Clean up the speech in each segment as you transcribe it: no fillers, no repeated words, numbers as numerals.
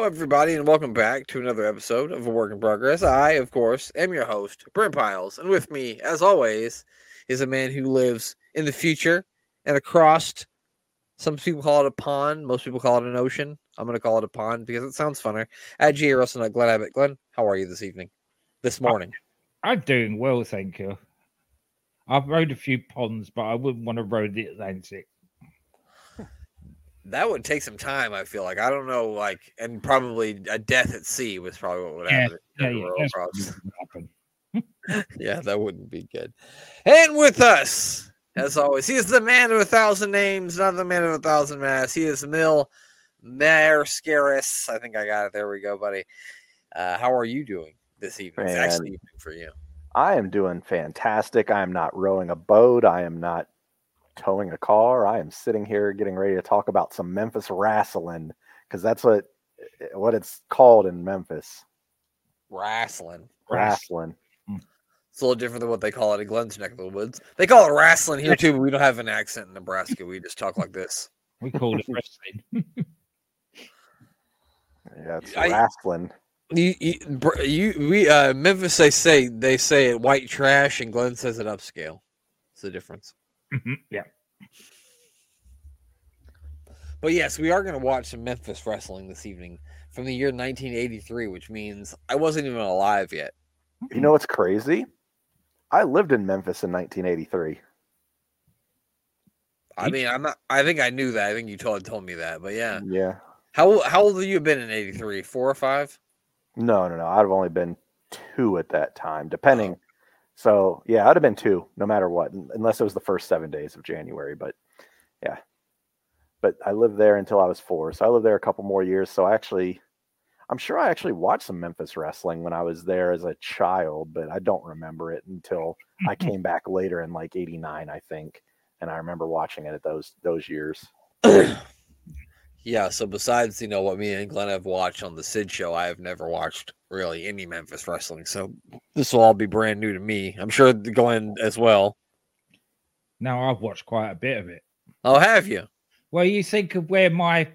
everybody, and welcome back to another episode of A Work in Progress. I, of course, am your host, Brent Piles, and with me, as always, is a man who lives in the future and across. Some people call it a pond. Most people call it an ocean. I'm going to call it a pond because it sounds funner. At G. Russell, at Glenn Abbott. Glenn, how are you this morning? I'm doing well, thank you. I've rode a few ponds, but I wouldn't want to row the Atlantic. That would take some time, I feel like. I don't know, and probably a death at sea was probably what would happen. That's what would happen. Yeah, that wouldn't be good. And with us, as always, he is the man of 1,000 names, not the man of 1,000 masks. He is Mil Marscaris. I think I got it. There we go, buddy. How are you doing this evening? It's actually evening for you. I am doing fantastic. I am not rowing a boat. I am not towing a car. I am sitting here getting ready to talk about some Memphis wrestling because that's what it's called in Memphis. Wrestling. It's a little different than what they call it in Glenn's neck of the woods. They call it wrestling here too, but we don't have an accent in Nebraska. We just talk like this. We call it wrestling. Yeah, it's wrestling. Memphis, they say it white trash, and Glenn says it upscale. It's the difference. Yeah. But yes, we are going to watch some Memphis wrestling this evening from the year 1983, which means I wasn't even alive yet. You know what's crazy? I lived in Memphis in 1983. I mean, I think I knew that. I think you told me that. But yeah. Yeah. How old have you been in 83? 4 or 5? No. I'd have only been 2 at that time, depending. Oh. So, yeah, I'd have been 2 no matter what, unless it was the first 7 days of January. But, yeah. But I lived there until I was 4. So I lived there a couple more years. So I'm sure I actually watched some Memphis wrestling when I was there as a child, but I don't remember it until I came back later in like 89, I think. And I remember watching it at those years. Yeah, so besides, what me and Glenn have watched on the Sid show, I have never watched really any Memphis wrestling. So this will all be brand new to me. I'm sure Glenn as well. No, I've watched quite a bit of it. Oh, have you? Well, you think of where my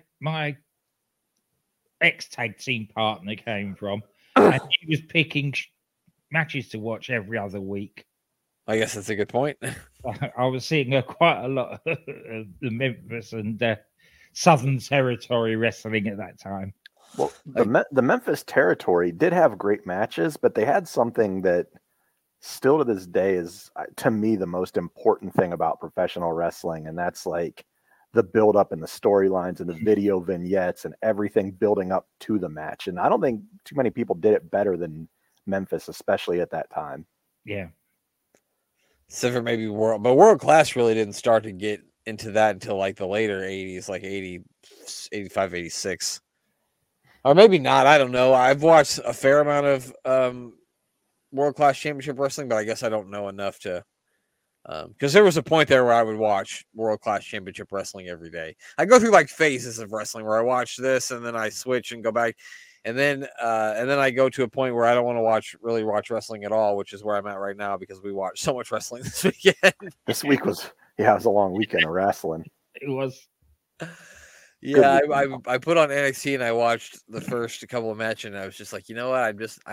ex-tag team partner came from, and he was picking matches to watch every other week. I guess that's a good point. I was seeing quite a lot of the Memphis and Southern Territory wrestling at that time. Well, the Memphis Territory did have great matches, but they had something that still to this day is, to me, the most important thing about professional wrestling, and that's like the build-up and the storylines and the video vignettes and everything building up to the match. And I don't think too many people did it better than Memphis, especially at that time. Yeah. Except for maybe World Class really didn't start to get into that until like the later 80s, like 80, 85, 86. Or maybe not. I don't know. I've watched a fair amount of World Class Championship Wrestling, but I guess I don't know enough to... because there was a point there where I would watch World Class Championship Wrestling every day. I go through like phases of wrestling where I watch this and then I switch and go back. And then I go to a point where I don't want to really watch wrestling at all, which is where I'm at right now because we watched so much wrestling this weekend. This week was a long weekend of wrestling. It was. Yeah, I put on NXT and I watched the first couple of matches and I was just like, you know what?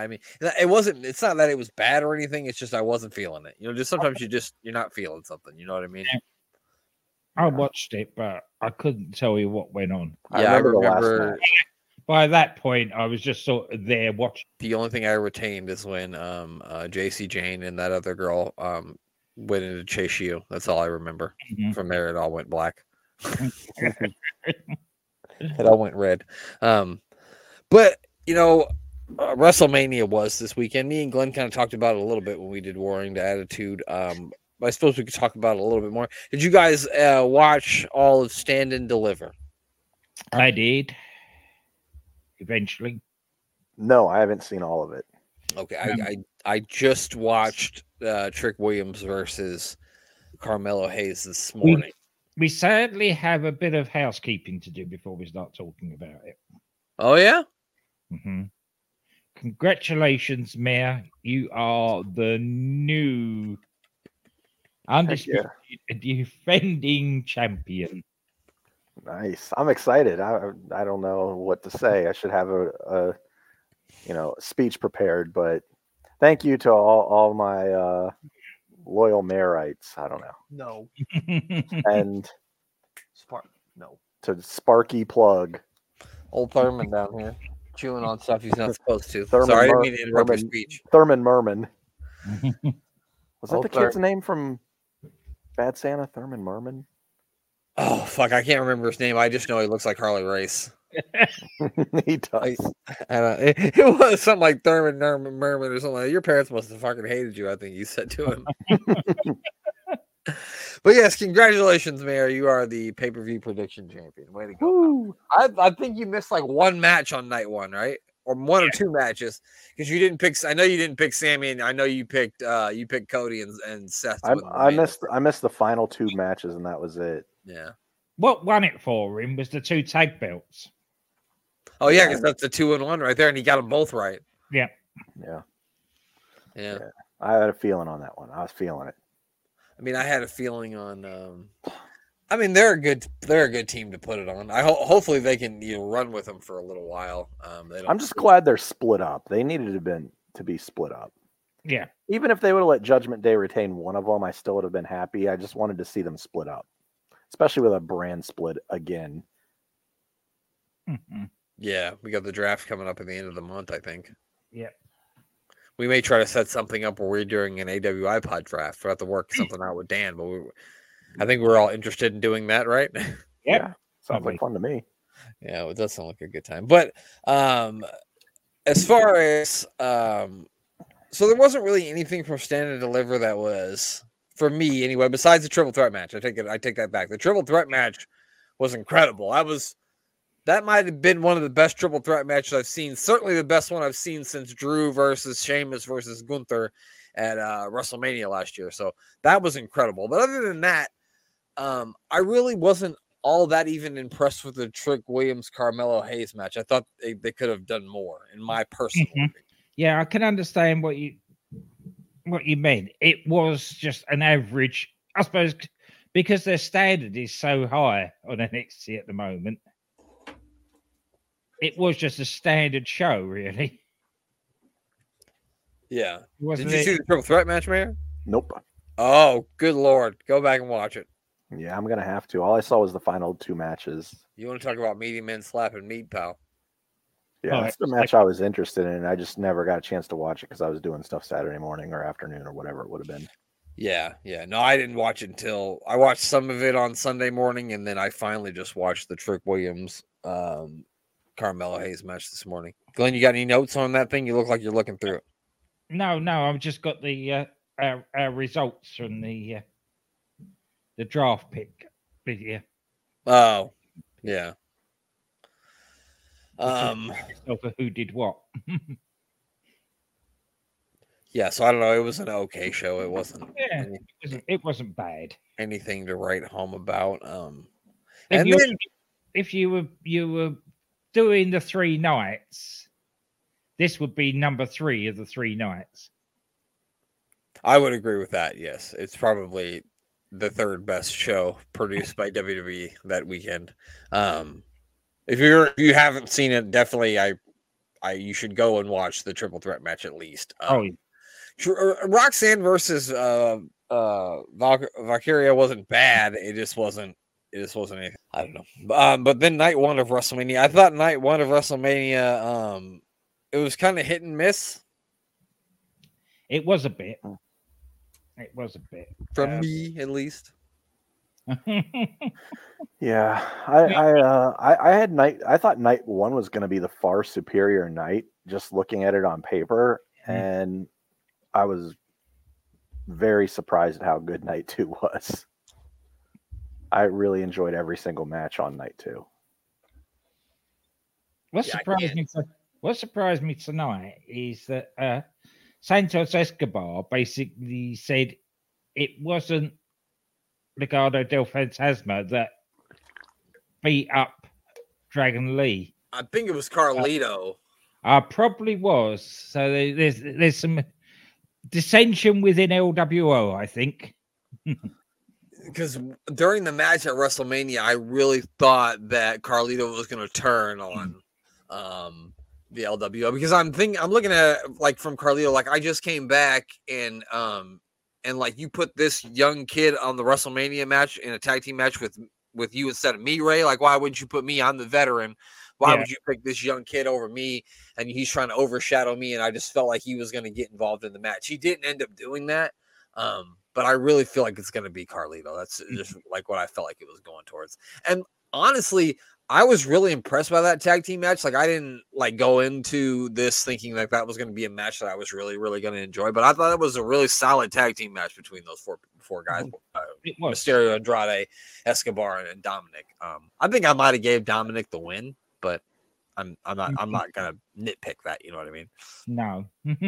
It's not that it was bad or anything. It's just I wasn't feeling it. Just sometimes you're not feeling something. You know what I mean? I watched it, but I couldn't tell you what went on. Yeah, I remember. By that point, I was just sort of there watching. The only thing I retained is when JC Jane and that other girl went into Chase U. That's all I remember. Mm-hmm. From there, it all went black. It all went red. But WrestleMania was this weekend. Me and Glenn kind of talked about it a little bit when we did Warring to Attitude. I suppose we could talk about it a little bit more. Did you guys watch all of Stand and Deliver? I did. Eventually. No, I haven't seen all of it. Okay, I just watched Trick Williams versus Carmelo Hayes this morning. We sadly have a bit of housekeeping to do before we start talking about it. Oh, yeah? Mm-hmm. Congratulations, Mayor. You are the new undisputed defending champion. Nice. I'm excited. I don't know what to say. I should have a speech prepared, but thank you to all my loyal Mayorites. I don't know. No. And Spark. No. to Sparky Plug. Old Thurman down here chewing on stuff he's not supposed to. Thurman Sorry, I didn't mean to interrupt your speech. Thurman Merman. Was that Old the kid's Thurman. name from Bad Santa? Thurman Merman? Oh fuck, I can't remember his name. I just know he looks like Harley Race. He does. It was something like Thurman Merman or something like that. Your parents must have fucking hated you, I think you said to him. But yes, congratulations, Mayor. You are the pay-per-view prediction champion. Way to go. Woo. I think you missed like one match on night one, right? Or one or two matches. Because you didn't pick I know you didn't pick Sammy, and I know you picked Cody and Seth. I missed the final two matches, and that was it. Yeah. What won it for him was the 2 tag belts. Oh yeah, because that's the 2-1 right there, and he got them both right. Yeah. Yeah. I had a feeling on that one. I was feeling it. I mean, I had a feeling on. I mean, they're a good team to put it on. Hopefully they can run with them for a little while. I'm just glad they're split up. They needed to be split up. Yeah. Even if they would have let Judgment Day retain one of them, I still would have been happy. I just wanted to see them split up, especially with a brand split again. Mm-hmm. Yeah, we got the draft coming up at the end of the month, I think. Yeah. We may try to set something up where we're doing an AWI pod draft. We'll have to work something out with Dan, but I think we're all interested in doing that, right? Yeah. Sounds like fun to me. Yeah, it does sound like a good time. But as far as so there wasn't really anything from Stand and Deliver that was, for me anyway, besides the triple threat match. I take that back. The triple threat match was incredible. That might have been one of the best triple threat matches I've seen. Certainly the best one I've seen since Drew versus Sheamus versus Gunther at WrestleMania last year. So that was incredible. But other than that, I really wasn't all that even impressed with the Trick Williams Carmelo Hayes match. I thought they could have done more, in my personal opinion. Yeah, I can understand what you meant. It was just an average, I suppose, because their standard is so high on NXT at the moment. It was just a standard show, really. Yeah. Did you see the triple threat match, Mayor? Nope. Oh, good Lord. Go back and watch it. Yeah, I'm going to have to. All I saw was the final two matches. You want to talk about meaty men slapping meat, pal? Yeah, that's the match I was interested in. I just never got a chance to watch it because I was doing stuff Saturday morning or afternoon or whatever it would have been. Yeah. No, I didn't watch it until I watched some of it on Sunday morning, and then I finally just watched the Trick Williams Carmelo Hayes match this morning. Glenn, you got any notes on that thing? You look like you're looking through it. No, I've just got the our results from the draft pick video. Oh, yeah. Who did what? Yeah, so I don't know. It was an okay show. It wasn't. Yeah, it wasn't bad. Anything to write home about. If you were doing the 3 nights, this would be number 3 of the 3 nights. I would agree with that. Yes, it's probably the third best show produced by WWE that weekend. If you haven't seen it, definitely you should go and watch the triple threat match at least. Roxanne versus Valkyria wasn't bad. It just wasn't anything. I don't know. But then night one of WrestleMania, I thought night one of WrestleMania, it was kind of hit and miss. It was a bit. From me, at least. Yeah, I thought night one was going to be the far superior night, just looking at it on paper, and I was very surprised at how good night 2 was. I really enjoyed every single match on night 2. What surprised me tonight is that Santos Escobar basically said it wasn't Legado del Fantasma that beat up Dragon Lee. I think it was Carlito. Probably was. So there's some dissension within LWO, I think. because during the match at WrestleMania, I really thought that Carlito was going to turn on the LWO, because I'm looking at like from Carlito, like I just came back and like you put this young kid on the WrestleMania match in a tag team match with you instead of me, Ray. Like, why wouldn't you put me? I'm the veteran. Why would you pick this young kid over me? And he's trying to overshadow me. And I just felt like he was going to get involved in the match. He didn't end up doing that. But I really feel like it's going to be Carlito. That's just like what I felt like it was going towards. And honestly, I was really impressed by that tag team match. Like, I didn't like go into this thinking like that was going to be a match that I was really, really going to enjoy. But I thought it was a really solid tag team match between those four guys: Mysterio, Andrade, Escobar, and Dominic. I think I might have gave Dominic the win, but I'm not going to nitpick that. You know what I mean? No.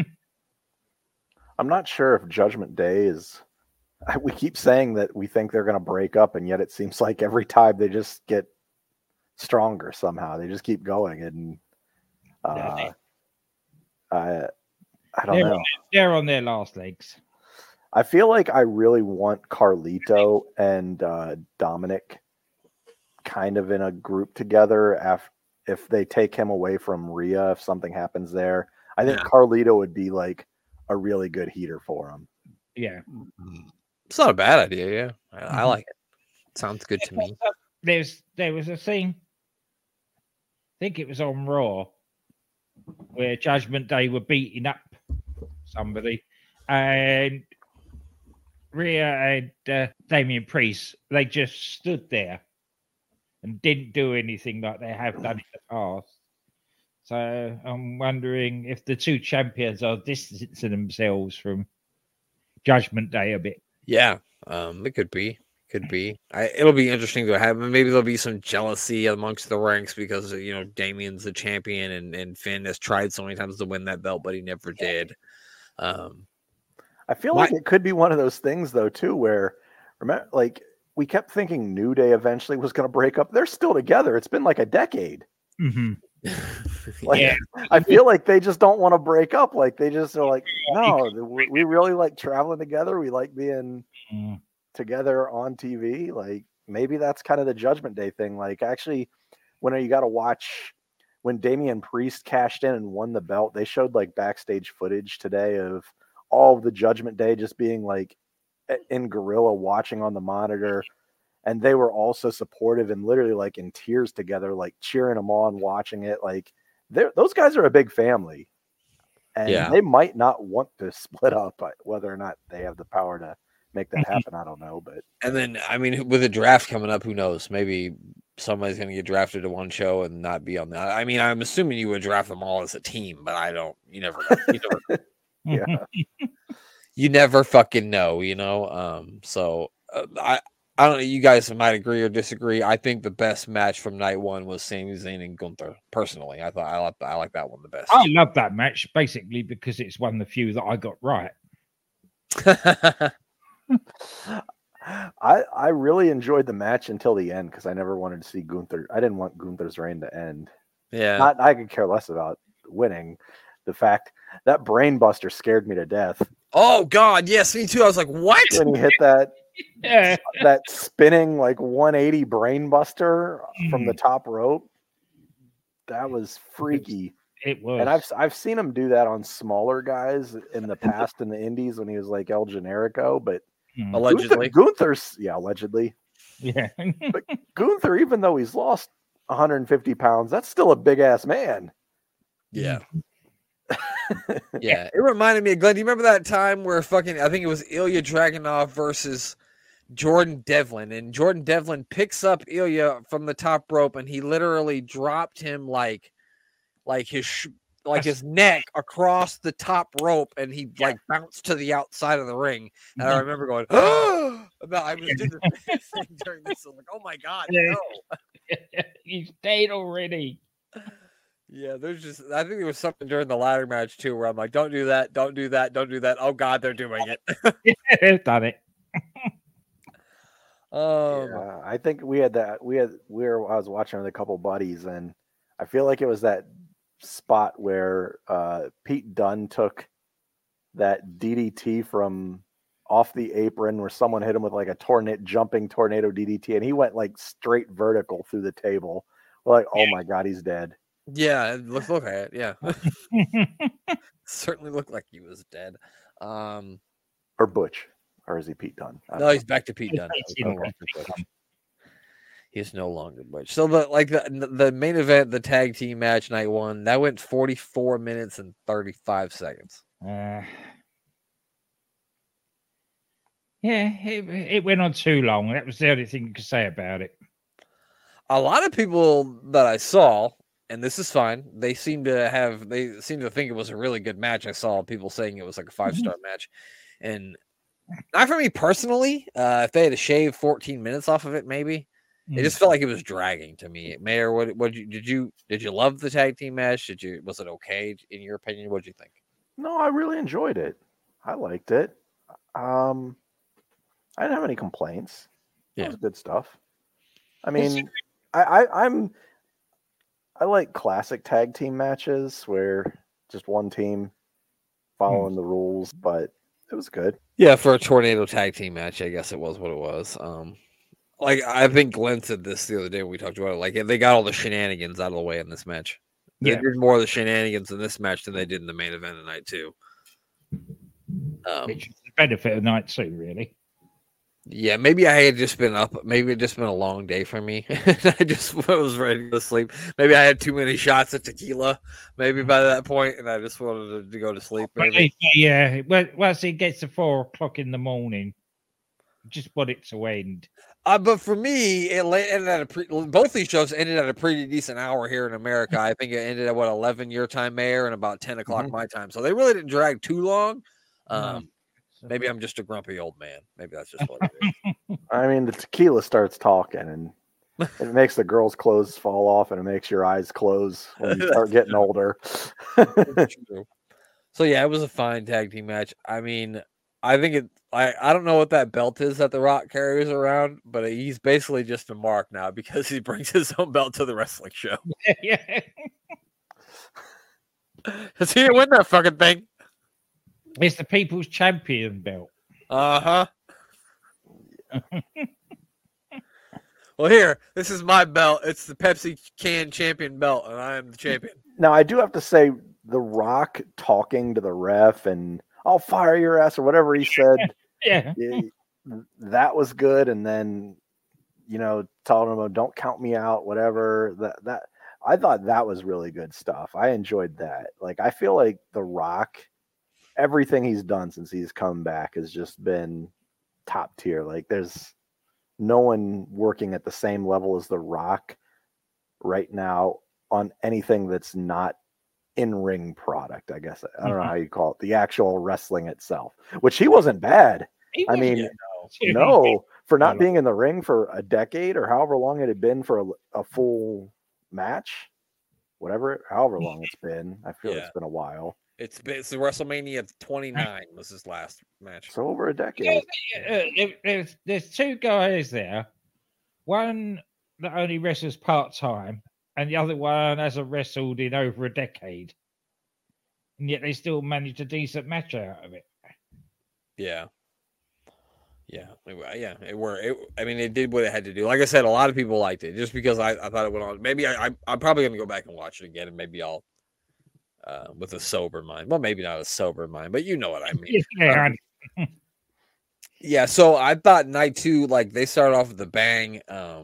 I'm not sure if Judgment Day is. We keep saying that we think they're going to break up, and yet it seems like every time they just get stronger somehow. They just keep going, and I don't know. They're on their last legs. I feel like I really want Carlito and Dominic kind of in a group together. If they take him away from Rhea, if something happens there, I think Carlito would be like a really good heater for him. Yeah, it's not a bad idea. Yeah, I like it. Sounds good to me. There was a scene, I think it was on Raw, where Judgment Day were beating up somebody, and Rhea and Damian Priest, they just stood there and didn't do anything like they have done in the past. So I'm wondering if the two champions are distancing themselves from Judgment Day a bit. Yeah, it could be. Could be. It'll be interesting to have. Maybe there'll be some jealousy amongst the ranks because Damian's the champion and Finn has tried so many times to win that belt, but he never did. I feel like it could be one of those things though too, where remember, like we kept thinking New Day eventually was going to break up. They're still together. It's been like a decade. Mm-hmm. I feel like they just don't want to break up. Like they just are like, no, we really like traveling together. We like being together on TV. Like maybe that's kind of the Judgment Day thing. Like actually, when you got to watch when Damian Priest cashed in and won the belt, they showed like backstage footage today of all of the Judgment Day just being like in gorilla watching on the monitor. And they were also supportive and literally like in tears together, like cheering them on, watching it. Like those guys are a big family, and they might not want to split up. Whether or not they have the power to make that happen, I don't know. But and then I mean, with a draft coming up, who knows? Maybe somebody's going to get drafted to one show and not be on that. I mean, I'm assuming you would draft them all as a team, but I don't. You never know. You never fucking know. So I don't know. You guys might agree or disagree. I think the best match from night one was Sami Zayn and Gunther. Personally, I like that one the best. I love that match basically because it's one of the few that I got right. I really enjoyed the match until the end because I never wanted to see Gunther. I didn't want Gunther's reign to end. Yeah, I could care less about winning. The fact that brainbuster scared me to death. Oh God, yes, me too. I was like, what? When he hit that. That spinning like 180 brainbuster from the top rope, that was freaky. It was, and I've seen him do that on smaller guys in the past in the Indies when he was like El Generico, but allegedly Gunther's allegedly, but Gunther, even though he's lost 150 pounds, that's still a big ass man. Yeah. Yeah, it reminded me of Glenn. Do you remember that time where I think it was Ilya Dragunov versus Jordan Devlin, and Jordan Devlin picks up Ilya from the top rope, and he literally dropped him like his neck across the top rope, and he like bounced to the outside of the ring. And I remember going, "Oh!" I was doing the thing during this. I'm like, "Oh my God, no!" He's dead already. Yeah, I think there was something during the ladder match too where I'm like, don't do that, don't do that, don't do that. Oh God, they're doing it. They've done it. I think I was watching with a couple buddies, and I feel like it was that spot where Pete Dunne took that DDT from off the apron where someone hit him with like a jumping tornado DDT, and he went like straight vertical through the table. We're like, oh my God, he's dead. Yeah, let's look at it. Yeah. Certainly looked like he was dead. Or Butch. Or is he Pete Dunne? No, he's back to Pete Dunne. He's no longer Butch. So the main event, the tag team match night 1, that went 44 minutes and 35 seconds. Yeah, it went on too long. That was the only thing you could say about it. A lot of people that I saw, and this is fine, they seem to think it was a really good match. I saw people saying it was like a 5-star match. And not for me personally. If they had to shave 14 minutes off of it, maybe. It just felt like it was dragging to me. Mayor, did you love the tag team match? Was it okay in your opinion? What did you think? No, I really enjoyed it. I liked it. I didn't have any complaints. It was good stuff. I mean, I like classic tag team matches where just one team following the rules, but it was good. Yeah, for a tornado tag team match, I guess it was what it was. Like I think Glenn said this the other day when we talked about it. Like they got all the shenanigans out of the way in this match. They did more of the shenanigans in this match than they did in the main event of night 2. Which is the benefit of night 2, really. Yeah, maybe I had just been up. Maybe it just been a long day for me. I just was ready to go to sleep. Maybe I had too many shots of tequila. Maybe by that point, and I just wanted to go to sleep. Maybe. Yeah, once it gets to 4 o'clock in the morning, just want it to end. But for me, it ended at both these shows ended at a pretty decent hour here in America. I think it ended at 11 your time, Mayor, and about 10 o'clock my time. So they really didn't drag too long. Maybe I'm just a grumpy old man. Maybe that's just what it is. I mean, the tequila starts talking, and it makes the girls' clothes fall off, and it makes your eyes close when you start getting older. So yeah, it was a fine tag team match. I mean, I think I don't know what that belt is that The Rock carries around, but he's basically just a mark now because he brings his own belt to the wrestling show. Yeah. Does he win that fucking thing? It's the People's Champion belt. Uh-huh. Well, here, this is my belt. It's the Pepsi Can Champion belt, and I am the champion. Now, I do have to say, The Rock talking to the ref and I'll fire your ass or whatever he said. Yeah. That was good. And then, telling him, don't count me out, whatever. That I thought that was really good stuff. I enjoyed that. Like, I feel like The Rock, everything he's done since he's come back has just been top tier. Like there's no one working at the same level as The Rock right now on anything that's not in-ring product, I guess. I don't know how you call it, the actual wrestling itself, which he wasn't bad. For not being in the ring for a decade or however long it had been for a full match, however long it's been. I feel it's been a while. It's the WrestleMania 29 was his last match. So over a decade. There's 2 guys there. One that only wrestles part-time, and the other one hasn't wrestled in over a decade. And yet they still managed a decent match out of it. Yeah. It did what it had to do. Like I said, a lot of people liked it just because I thought it went on. Maybe I'm probably going to go back and watch it again, and maybe I'll with a sober mind. Well, maybe not a sober mind, but you know what I mean. Yeah. So I thought night 2, like they started off with a bang.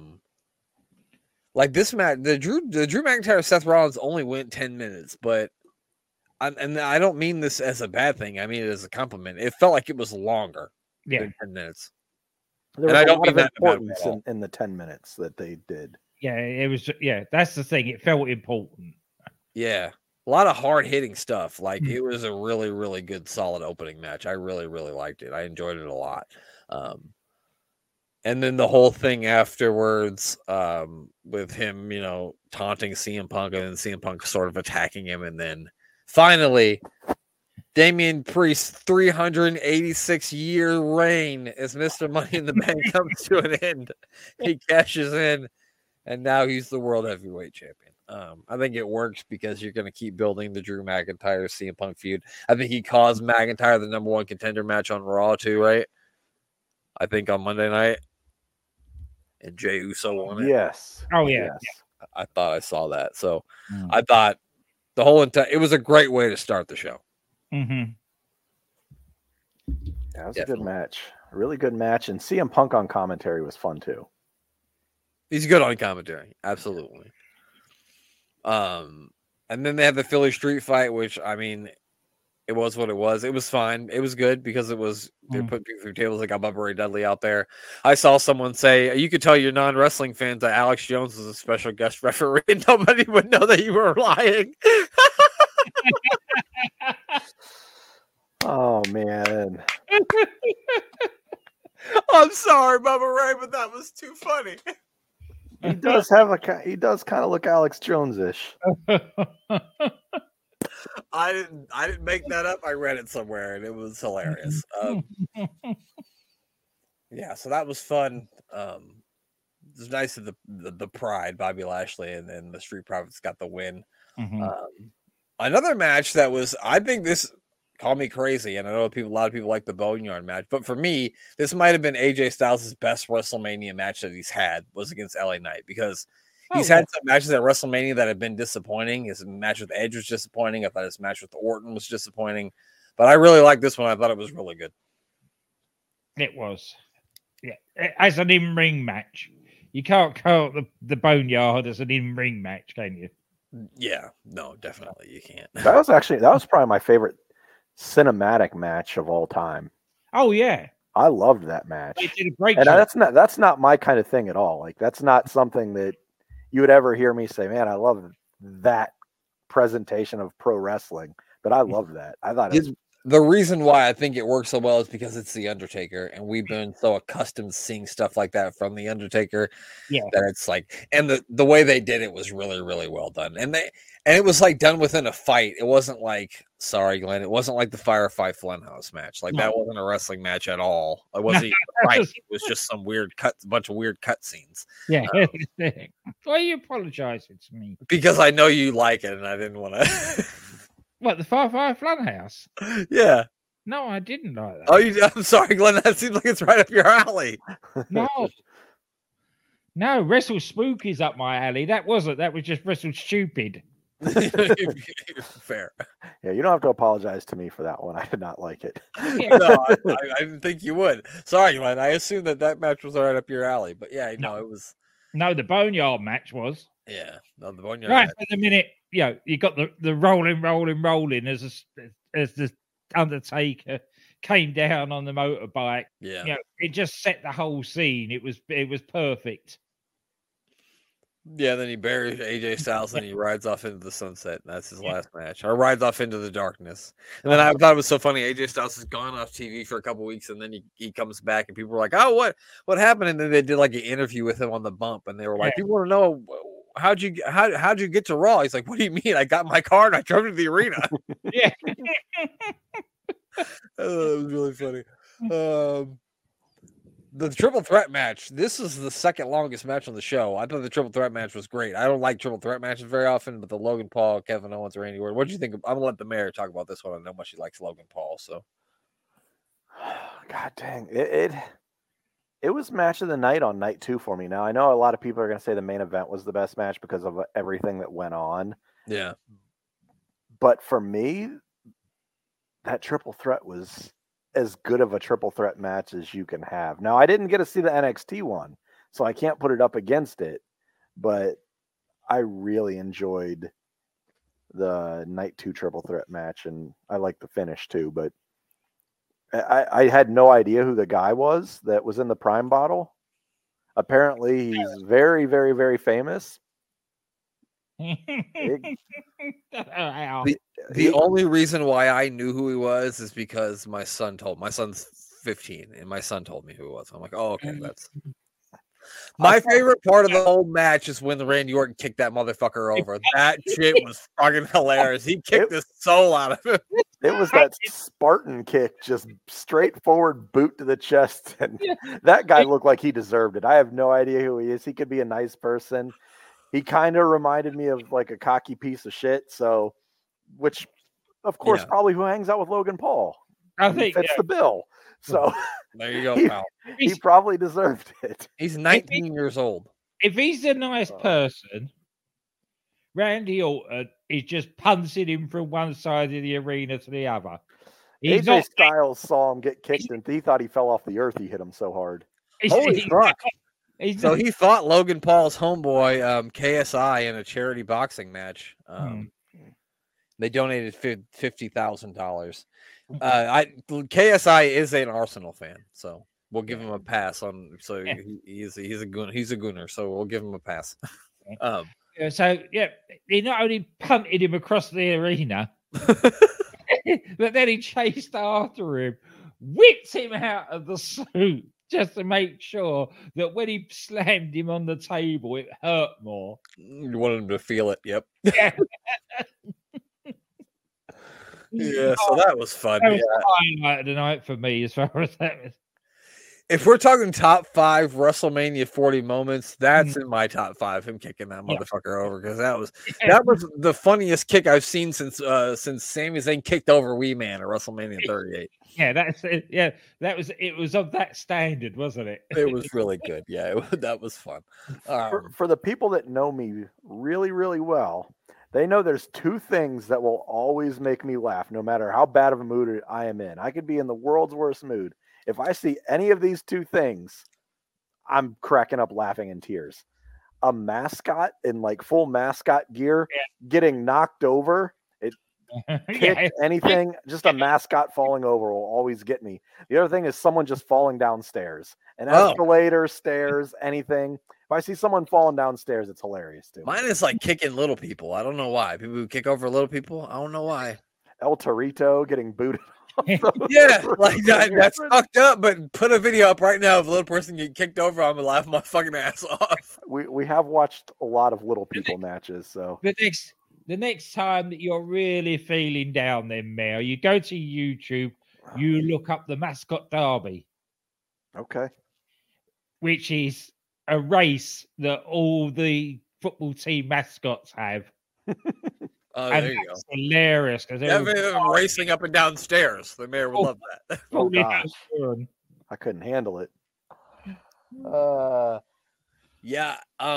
Like this match, the Drew McIntyre Seth Rollins only went 10 minutes, but I don't mean this as a bad thing. I mean it as a compliment. It felt like it was longer than 10 minutes. There was a lot of importance in the 10 minutes that they did. Yeah, it was. Yeah, that's the thing. It felt important. Yeah. A lot of hard-hitting stuff. Like, it was a really, really good, solid opening match. I really, really liked it. I enjoyed it a lot. And then the whole thing afterwards with him, taunting CM Punk and then CM Punk sort of attacking him. And then finally, Damian Priest's 386-year reign as Mr. Money in the Bank comes to an end. He cashes in, and now he's the World Heavyweight Champion. I think it works because you're going to keep building the Drew McIntyre CM Punk feud. I think he caused McIntyre the number one contender match on Raw too, right? I think on Monday night, and Jey Uso won it. Yes. Oh yeah. Yes. I thought I saw that, so I thought the whole entire it was a great way to start the show. Mm-hmm. Yeah, it was a good match. A really good match, and CM Punk on commentary was fun too. He's good on commentary, absolutely. And then they had the Philly Street Fight, which I mean, it was what it was. It was fine. It was good because it was they put people through tables. They got Bubba Ray Dudley out there. I saw someone say you could tell your non-wrestling fans that Alex Jones was a special guest referee, and nobody would know that you were lying. Oh man. I'm sorry, Bubba Ray, but that was too funny. He does kind of look Alex Jones-ish. I didn't make that up. I read it somewhere and it was hilarious. Yeah, so that was fun. It was nice of the Pride, Bobby Lashley, and then the Street Profits got the win. Another match that was, I think this, call me crazy, and I know a lot of people like the Boneyard match, but for me, this might have been AJ Styles' best WrestleMania match that he's had was against LA Knight, because he's had some matches at WrestleMania that have been disappointing. His match with Edge was disappointing. I thought his match with Orton was disappointing, but I really liked this one. I thought it was really good. It was, yeah, as an in-ring match. You can't call the Boneyard as an in-ring match, can you? Yeah, no, definitely you can't. That was probably my favorite cinematic match of all time. Oh yeah, I loved that match. They did a great and job. that's not my kind of thing at all. Like that's not something that you would ever hear me say, man, I love that presentation of pro wrestling. But I love that. I thought it was... The reason why I think it works so well is because it's The Undertaker, and we've been so accustomed to seeing stuff like that from The Undertaker. Yeah, that it's like, and the way they did it was really, really well done. And it was like done within a fight. It wasn't like, sorry, Glenn, it wasn't like the Firefly Funhouse match. Like that wasn't a wrestling match at all. It wasn't even a fight. It was just some bunch of weird cut scenes. Yeah. Why are you apologizing to me? Because I know you like it, and I didn't want to. What, the Firefly Funhouse? Yeah. No, I didn't like that. Oh, I'm sorry, Glenn. That seems like it's right up your alley. No, Wrestle Spooky's up my alley. That wasn't. That was just Wrestle Stupid. Fair. Yeah, you don't have to apologize to me for that one. I did not like it. No, I didn't think you would. Sorry, Glenn. I assumed that match was right up your alley. But yeah, no, it was. No, the Boneyard match was. Yeah, no, the Boneyard right match. for the minute. You got the rolling as the Undertaker came down on the motorbike. Yeah, it just set the whole scene. It was perfect. Yeah, then he buries AJ Styles and he rides off into the sunset. That's his last match. Or rides off into the darkness. And then I thought it was so funny. AJ Styles has gone off TV for a couple weeks, and then he comes back, and people were like, "Oh, what happened?" And then they did like an interview with him on the bump, and they were like, "People want to know how'd you get to Raw?" He's like, "What do you mean? I got my car and I drove to the arena." Yeah, Oh, that was really funny. The triple threat match. This is the second longest match on the show. I thought the triple threat match was great. I don't like triple threat matches very often, but the Logan Paul, Kevin Owens, Randy Orton. What do you think? I'm gonna let the mayor talk about this one. I know how much he likes Logan Paul. So, God dang it was match of the night on night 2 for me. Now I know a lot of people are gonna say the main event was the best match because of everything that went on. Yeah, but for me, that triple threat was as good of a triple threat match as you can have. Now, I didn't get to see the NXT one, so I can't put it up against it, but I really enjoyed the night 2 triple threat match, and I like the finish too, but I had no idea who the guy was that was in the Prime bottle. Apparently, he's very, very, very famous. The only reason why I knew who he was is because my son's 15, and my son told me who it was. I'm like, oh, okay, that's my favorite part of the whole match is when the Randy Orton kicked that motherfucker over. That shit was fucking hilarious. He kicked the soul out of him. It was that Spartan kick, just straightforward boot to the chest, and that guy looked like he deserved it. I have no idea who he is. He could be a nice person. he kind of reminded me of like a cocky piece of shit. So, which, of course, Yeah. probably who hangs out with Logan Paul. I He think fits the bill. So There you go, he, pal. he probably deserved it. He's 19 years old. if he's a nice person, Randy Orton is just punching him from one side of the arena to the other. He's AJ not. Styles saw him get kicked and he thought he fell off the earth. He hit him so hard. Holy fuck. He's So not, he fought Logan Paul's homeboy, KSI, in a charity boxing match. They donated $50,000. KSI is an Arsenal fan, so we'll give him a pass on. So he's a gooner, so we'll give him a pass. So he not only punted him across the arena, but then he chased after him, whipped him out of the suit just to make sure that when he slammed him on the table, it hurt more. You want him to feel it. Yep. Yeah. Yeah, so that was fun. That was the highlight of the night for me, as far as that was. If we're talking top 5 WrestleMania 40 moments, that's in my top 5. Him kicking that motherfucker over, because that was the funniest kick I've seen since Sami Zayn kicked over Wee Man at WrestleMania 38. Yeah, that's it. Yeah, that was it. Was of that standard, wasn't it? It was really good. Yeah, that was fun. For the people that know me really, really well, they know there's 2 things that will always make me laugh, no matter how bad of a mood I am in. I could be in the world's worst mood. If I see any of these 2 things, I'm cracking up laughing in tears. A mascot in like full mascot gear getting knocked over, kicked, anything, just a mascot falling over will always get me. The other thing is someone just falling downstairs. An escalator, stairs, anything. If I see someone falling downstairs, it's hilarious too. Mine is like kicking little people. I don't know why. People who kick over little people, I don't know why. El Torito getting booted. Yeah, like that's fucked up. But put a video up right now of a little person getting kicked over. I'm gonna laugh my fucking ass off. We have watched a lot of little people matches. So the next time that you're really feeling down, then Mel, you go to YouTube, you look up the Mascot Derby. Okay. Which is a race that all the football team mascots have. Oh, and there you go. Hilarious because they're racing up and down stairs. The mayor would love that. Oh, gosh. I couldn't handle it. Yeah.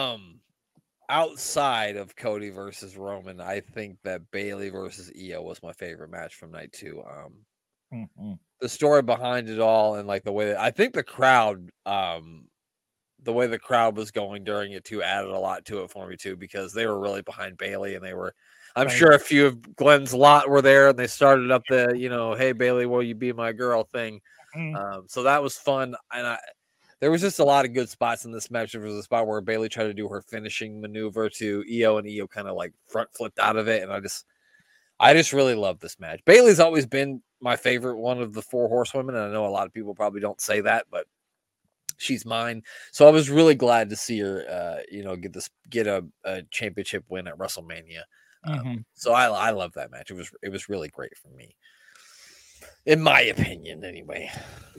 Outside of Cody versus Roman, I think that Bayley versus Io was my favorite match from night 2. The story behind it all, and like the way that I think the crowd, the way the crowd was going during it too, added a lot to it for me too, because they were really behind Bayley, and they were. I'm sure a few of Glenn's lot were there, and they started up the, hey Bayley, will you be my girl thing. So that was fun, and there was just a lot of good spots in this match. There was a spot where Bayley tried to do her finishing maneuver to Io, and Io kind of like front flipped out of it, and I just really love this match. Bayley's always been my favorite one of the 4 horsewomen, and I know a lot of people probably don't say that, but she's mine. So I was really glad to see her, get a championship win at WrestleMania. So I love that match. It was really great for me, in my opinion, anyway.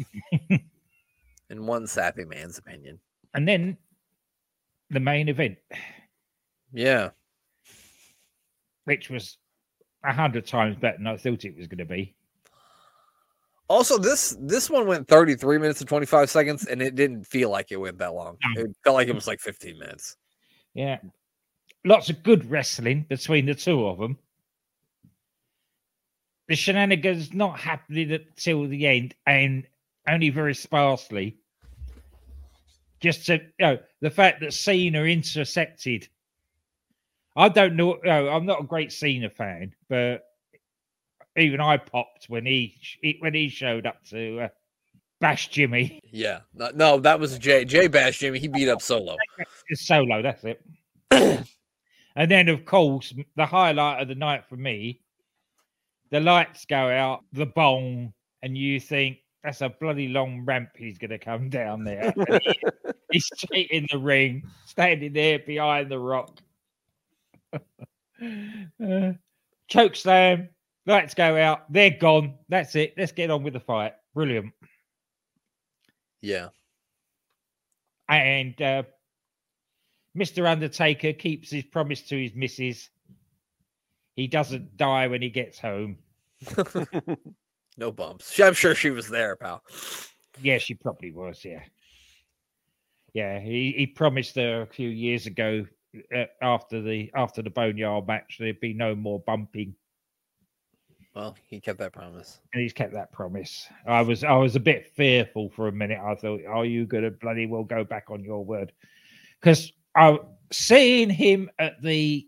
In one sappy man's opinion. And then the main event, which was 100 times better than I thought it was going to be. Also, this one went 33 minutes and 25 seconds, and it didn't feel like it went that long. It felt like it was like 15 minutes. Yeah. Lots of good wrestling between the 2 of them. The shenanigans not happening until the end, and only very sparsely. Just to, the fact that Cena intercepted. I don't know. I'm not a great Cena fan, but even I popped when he showed up to bash Jimmy. Yeah, no, that was Jay bashed Jimmy. He beat up Solo. It's Solo, that's it. And then, of course, the highlight of the night for me, the lights go out, the bong, and you think, that's a bloody long ramp he's going to come down there. He's straight in the ring, standing there behind the Rock. Choke slam, lights go out, they're gone. That's it. Let's get on with the fight. Brilliant. Yeah. And Mr. Undertaker keeps his promise to his missus. He doesn't die when he gets home. No bumps. I'm sure she was there, pal. Yeah, she probably was. Yeah. Yeah, he promised her a few years ago after the Boneyard match there'd be no more bumping. Well, he kept that promise. And he's kept that promise. I was a bit fearful for a minute. I thought, are you going to bloody well go back on your word? Because I seeing him at the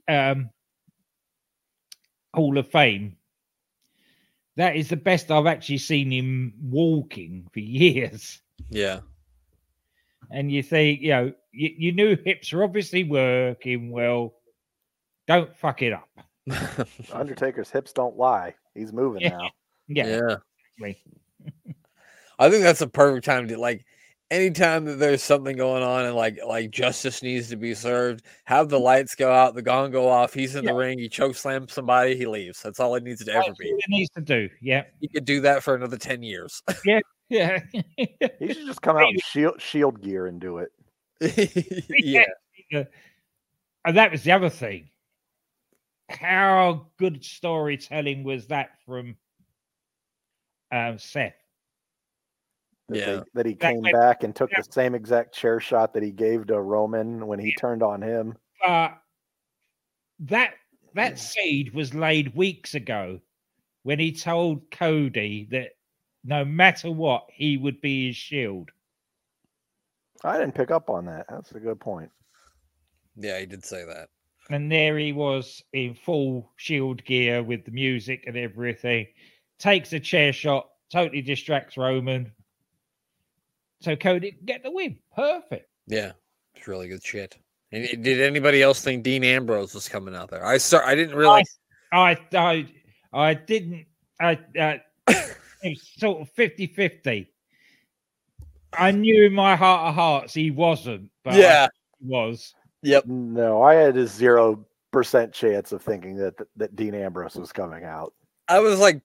Hall of Fame, that is the best I've actually seen him walking for years. Yeah. And you think, you knew hips are obviously working well. Don't fuck it up. Undertaker's hips don't lie. He's moving now. Yeah. I think that's a perfect time to, like, anytime that there's something going on and like justice needs to be served, have the lights go out, the gong go off, he's in the ring, he choke slams somebody, he leaves. That's all it needs to ever be. It needs to do. Yeah. He could do that for another 10 years. Yeah. He should just come out in shield gear and do it. Yeah. And that was the other thing. How good storytelling was that from Seth? That he came back and took the same exact chair shot that he gave to Roman when he turned on him. That seed was laid weeks ago when he told Cody that no matter what, he would be his shield. I didn't pick up on that. That's a good point. Yeah, he did say that. And there he was in full shield gear with the music and everything. Takes a chair shot, totally distracts Roman. So Cody can get the win. Perfect. Yeah, it's really good shit. And did anybody else think Dean Ambrose was coming out there? I didn't realize. I didn't. It was sort of 50-50. I knew in my heart of hearts he wasn't, but yeah, he was. Yep. No, I had a 0% chance of thinking that Dean Ambrose was coming out. I was like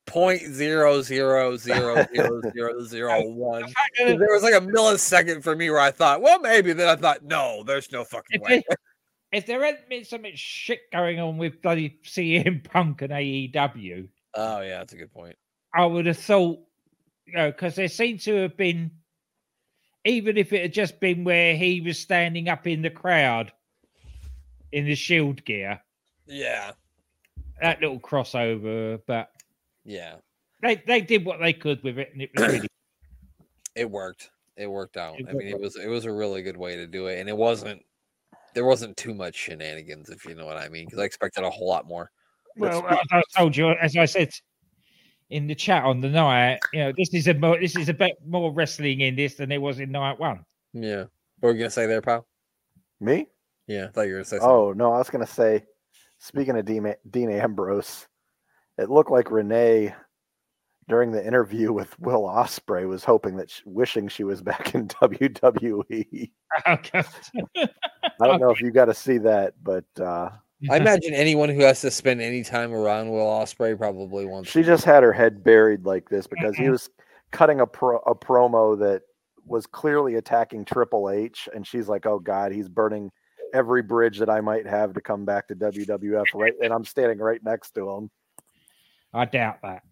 0.0000001. There was like a millisecond for me where I thought, well, maybe. Then I thought, no, there's no fucking way. If there hadn't been so much shit going on with bloody CM Punk and AEW. Oh, yeah, that's a good point. I would have thought, because there seemed to have been, even if it had just been where he was standing up in the crowd in the shield gear. Yeah. That little crossover, but yeah. They did what they could with it, and it was really it worked. It worked out. I mean, it was a really good way to do it, and there wasn't too much shenanigans, if you know what I mean, because I expected a whole lot more. Well, as I told you, as I said in the chat on the night, this is a bit more wrestling in this than there was in night one. Yeah. What were you gonna say there, pal? Me? Yeah, I thought you were gonna say something. Oh no, I was gonna say, speaking of Dean Ambrose, it looked like Renee during the interview with Will Ospreay was hoping that wishing she was back in WWE. Okay. I don't know if you got to see that, but I imagine anyone who has to spend any time around Will Ospreay probably wants. She just had her head buried like this because he was cutting a promo that was clearly attacking Triple H, and she's like, "Oh God, he's burning every bridge that I might have to come back to WWF." Right, and I'm standing right next to him. I doubt that.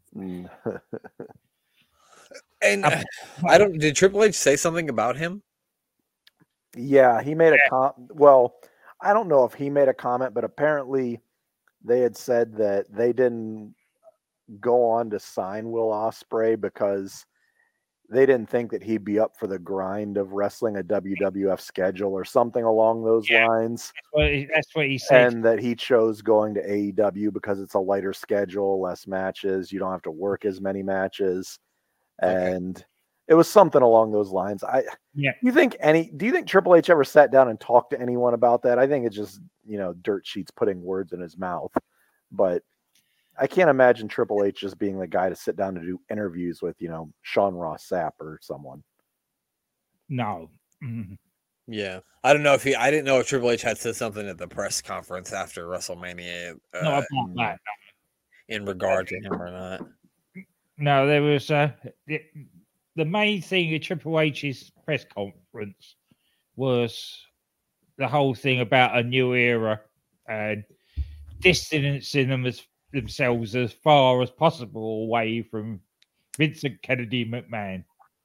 And did Triple H say something about him? Yeah, he made a well, I don't know if he made a comment, but apparently they had said that they didn't go on to sign Will Ospreay because they didn't think that he'd be up for the grind of wrestling a WWF schedule or something along those lines. That's what he said. And that he chose going to AEW because it's a lighter schedule, less matches. You don't have to work as many matches. Okay. And it was something along those lines. Do you think Triple H ever sat down and talked to anyone about that? I think it's just, dirt sheets putting words in his mouth. But I can't imagine Triple H just being the guy to sit down to do interviews with, Sean Ross Sapp or someone. No. Mm-hmm. Yeah. I don't know if I didn't know if Triple H had said something at the press conference after WrestleMania. No, about that. In regard to him or not. No, there was the main thing at Triple H's press conference was the whole thing about a new era and distancing themselves as far as possible away from Vincent Kennedy McMahon.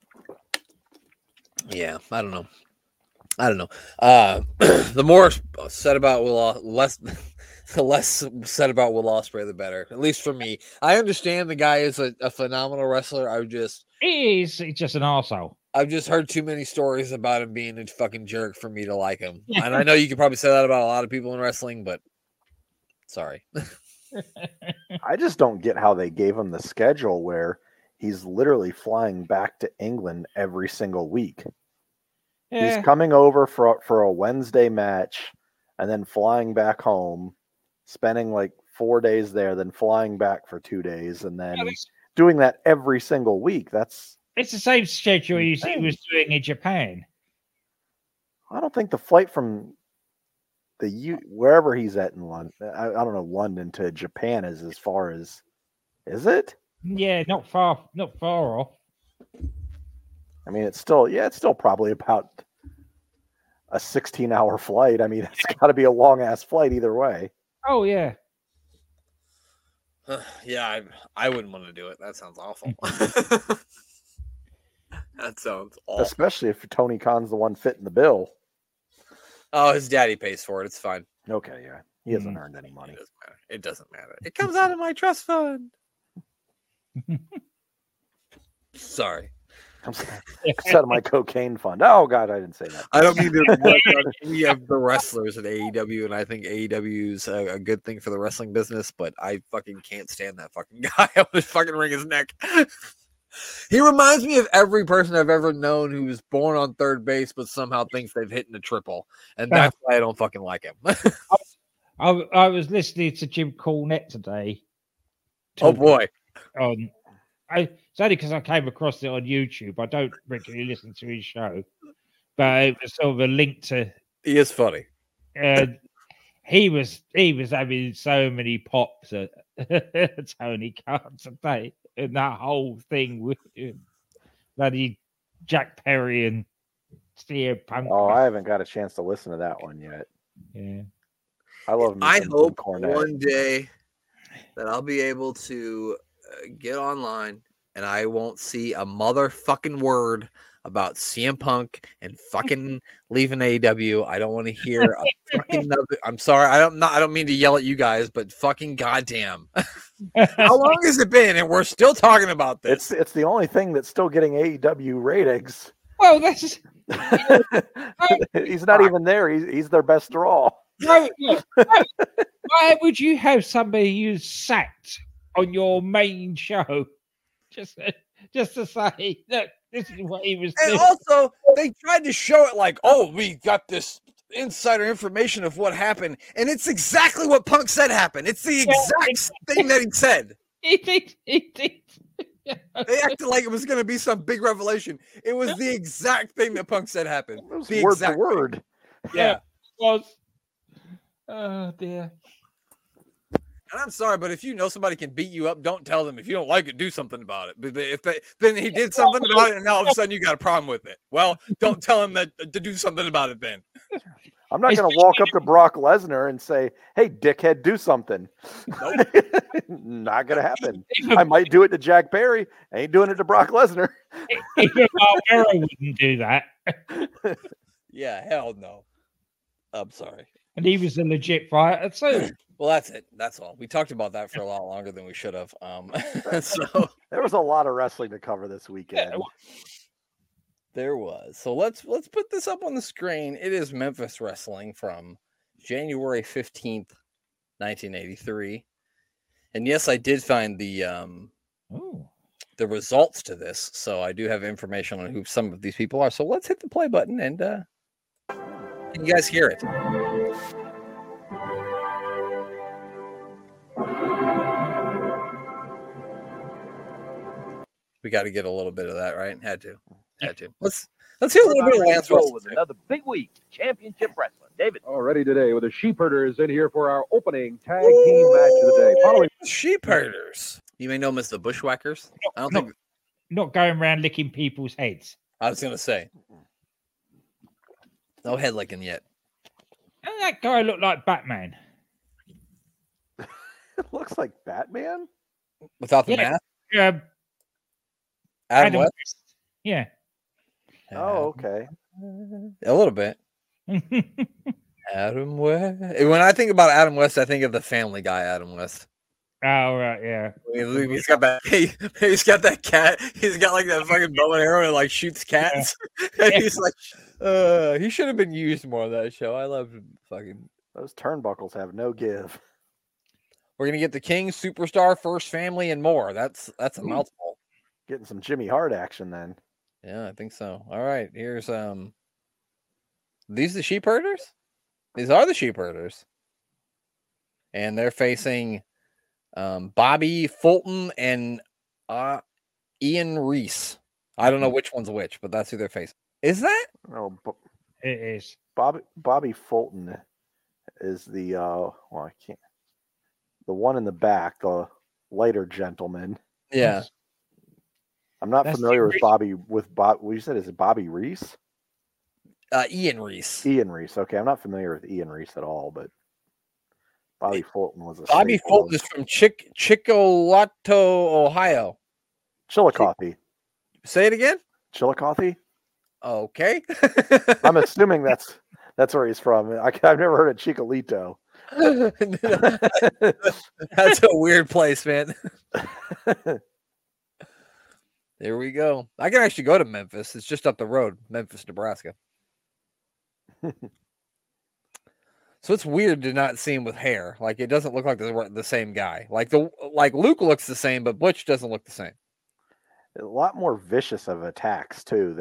Yeah, I don't know. The more said about the less said about Will Ospreay, the better. At least for me. I understand the guy is a phenomenal wrestler. He's just an arsehole. I've just heard too many stories about him being a fucking jerk for me to like him. And I know you could probably say that about a lot of people in wrestling, but sorry. I just don't get how they gave him the schedule where he's literally flying back to England every single week. Yeah. He's coming over for a Wednesday match and then flying back home, spending like 4 days there, then flying back for 2 days, and then doing that every single week. It's the same schedule he was doing in Japan. I don't think the flight from wherever he's at in London, I don't know, London to Japan is as far as, is it? Yeah, not far off. I mean, it's still probably about a 16-hour flight. I mean, it's got to be a long-ass flight either way. Oh, yeah. Yeah, I wouldn't want to do it. That sounds awful. That sounds awful. Especially if Tony Khan's the one fitting the bill. Oh, his daddy pays for it. It's fine. Okay, yeah. He hasn't earned any money. It doesn't matter. It comes out of my trust fund. Sorry. It's out of my cocaine fund. Oh, God, I didn't say that. I don't mean to. We have the wrestlers at AEW, and I think AEW is a good thing for the wrestling business, but I fucking can't stand that fucking guy. I want to fucking wring his neck. He reminds me of every person I've ever known who was born on third base, but somehow thinks they've hit in a triple. And that's why I don't fucking like him. I was listening to Jim Cornette today. Oh, boy. It's only because I came across it on YouTube. I don't regularly listen to his show, but it was sort of a link to. He is funny. And he was having so many pops at Tony Khan today, and that whole thing with bloody Jack Perry and CM Punk. Oh, I haven't got a chance to listen to that one yet. Yeah, I love. I hope one day that I'll be able to get online and I won't see a motherfucking word about CM Punk and fucking leaving AEW. I don't want to hear a fucking I'm sorry. I don't mean to yell at you guys, but fucking goddamn. How long has it been? And we're still talking about this. It's the only thing that's still getting AEW ratings. Well, that's he's not even there. He's their best draw. Why would you have somebody who's sacked on your main show just to say, look, this is what he was doing? And also, they tried to show it like, oh, we got this insider information of what happened, and it's exactly what Punk said happened. It's the exact thing that he said. He did. They acted like it was going to be some big revelation. It was the exact thing that Punk said happened. It was the word exact to word. Yeah. It was. Oh, dear. And I'm sorry, but if you know somebody can beat you up, don't tell them. If you don't like it, do something about it. But then he did something about it, and now all of a sudden you got a problem with it. Well, don't tell him that to do something about it then. I'm not going to walk up to Brock Lesnar and say, hey, dickhead, do something. Nope. Not going to happen. I might do it to Jack Perry. I ain't doing it to Brock Lesnar. Even Barbaro wouldn't do that. Yeah, hell no. I'm sorry. And he was a legit fighter too. Well, that's it. That's all. We talked about that for a lot longer than we should have. So there was a lot of wrestling to cover this weekend. There was. So let's put this up on the screen. It is Memphis Wrestling from January 15th, 1983. And yes, I did find the results to this. So I do have information on who some of these people are. So let's hit the play button and can you guys hear it? We got to get a little bit of that, right? Had to. Let's hear a little bit of Lance Russell. With another big week, championship wrestling. David. Already today with the Sheep Herders in here for our opening tag team match of the day. Following Sheep Herders. You may know them as the Bushwhackers. Not going around licking people's heads. I was going to say. No head licking yet. Doesn't that guy look like Batman? It looks like Batman. Without the Yeah. mask. Adam Adam West. West. Yeah. Oh, okay. A little bit. Adam West. When I think about Adam West, I think of the Family Guy Adam West. Oh, right, yeah. He's got that. He's got that cat. He's got like that fucking bow and arrow and like shoots cats. And he's like, he should have been used more on that show. I love fucking. Those turnbuckles have no give. We're gonna get the King, Superstar, First Family, and more. That's a mouthful. Getting some Jimmy Hart action then. Yeah, I think so. All right, here's these the sheep herders. These are the sheep herders, and they're facing Bobby Fulton and Ian Reese. I don't know which one's which, but that's who they're facing. Is that? Oh, It is. Bobby Fulton is the I can't. The one in the back, the lighter gentleman. Yeah. I'm not That's familiar with Reese. Bobby. What you said, is it Bobby Reese? Ian Reese. Ian Reese. Okay, I'm not familiar with Ian Reese at all, but Bobby Fulton was a Bobby staple Fulton is from Chickawato, Ohio. Chillicothe. Say it again. Chillicothe. Okay. I'm assuming that's where he's from. I've never heard of Chicalito. That's a weird place, man. There we go. I can actually go to Memphis. It's just up the road, Memphis, Nebraska. So it's weird to not see him with hair. Like it doesn't look like the same guy. Like Luke looks the same, but Butch doesn't look the same. A lot more vicious of attacks too.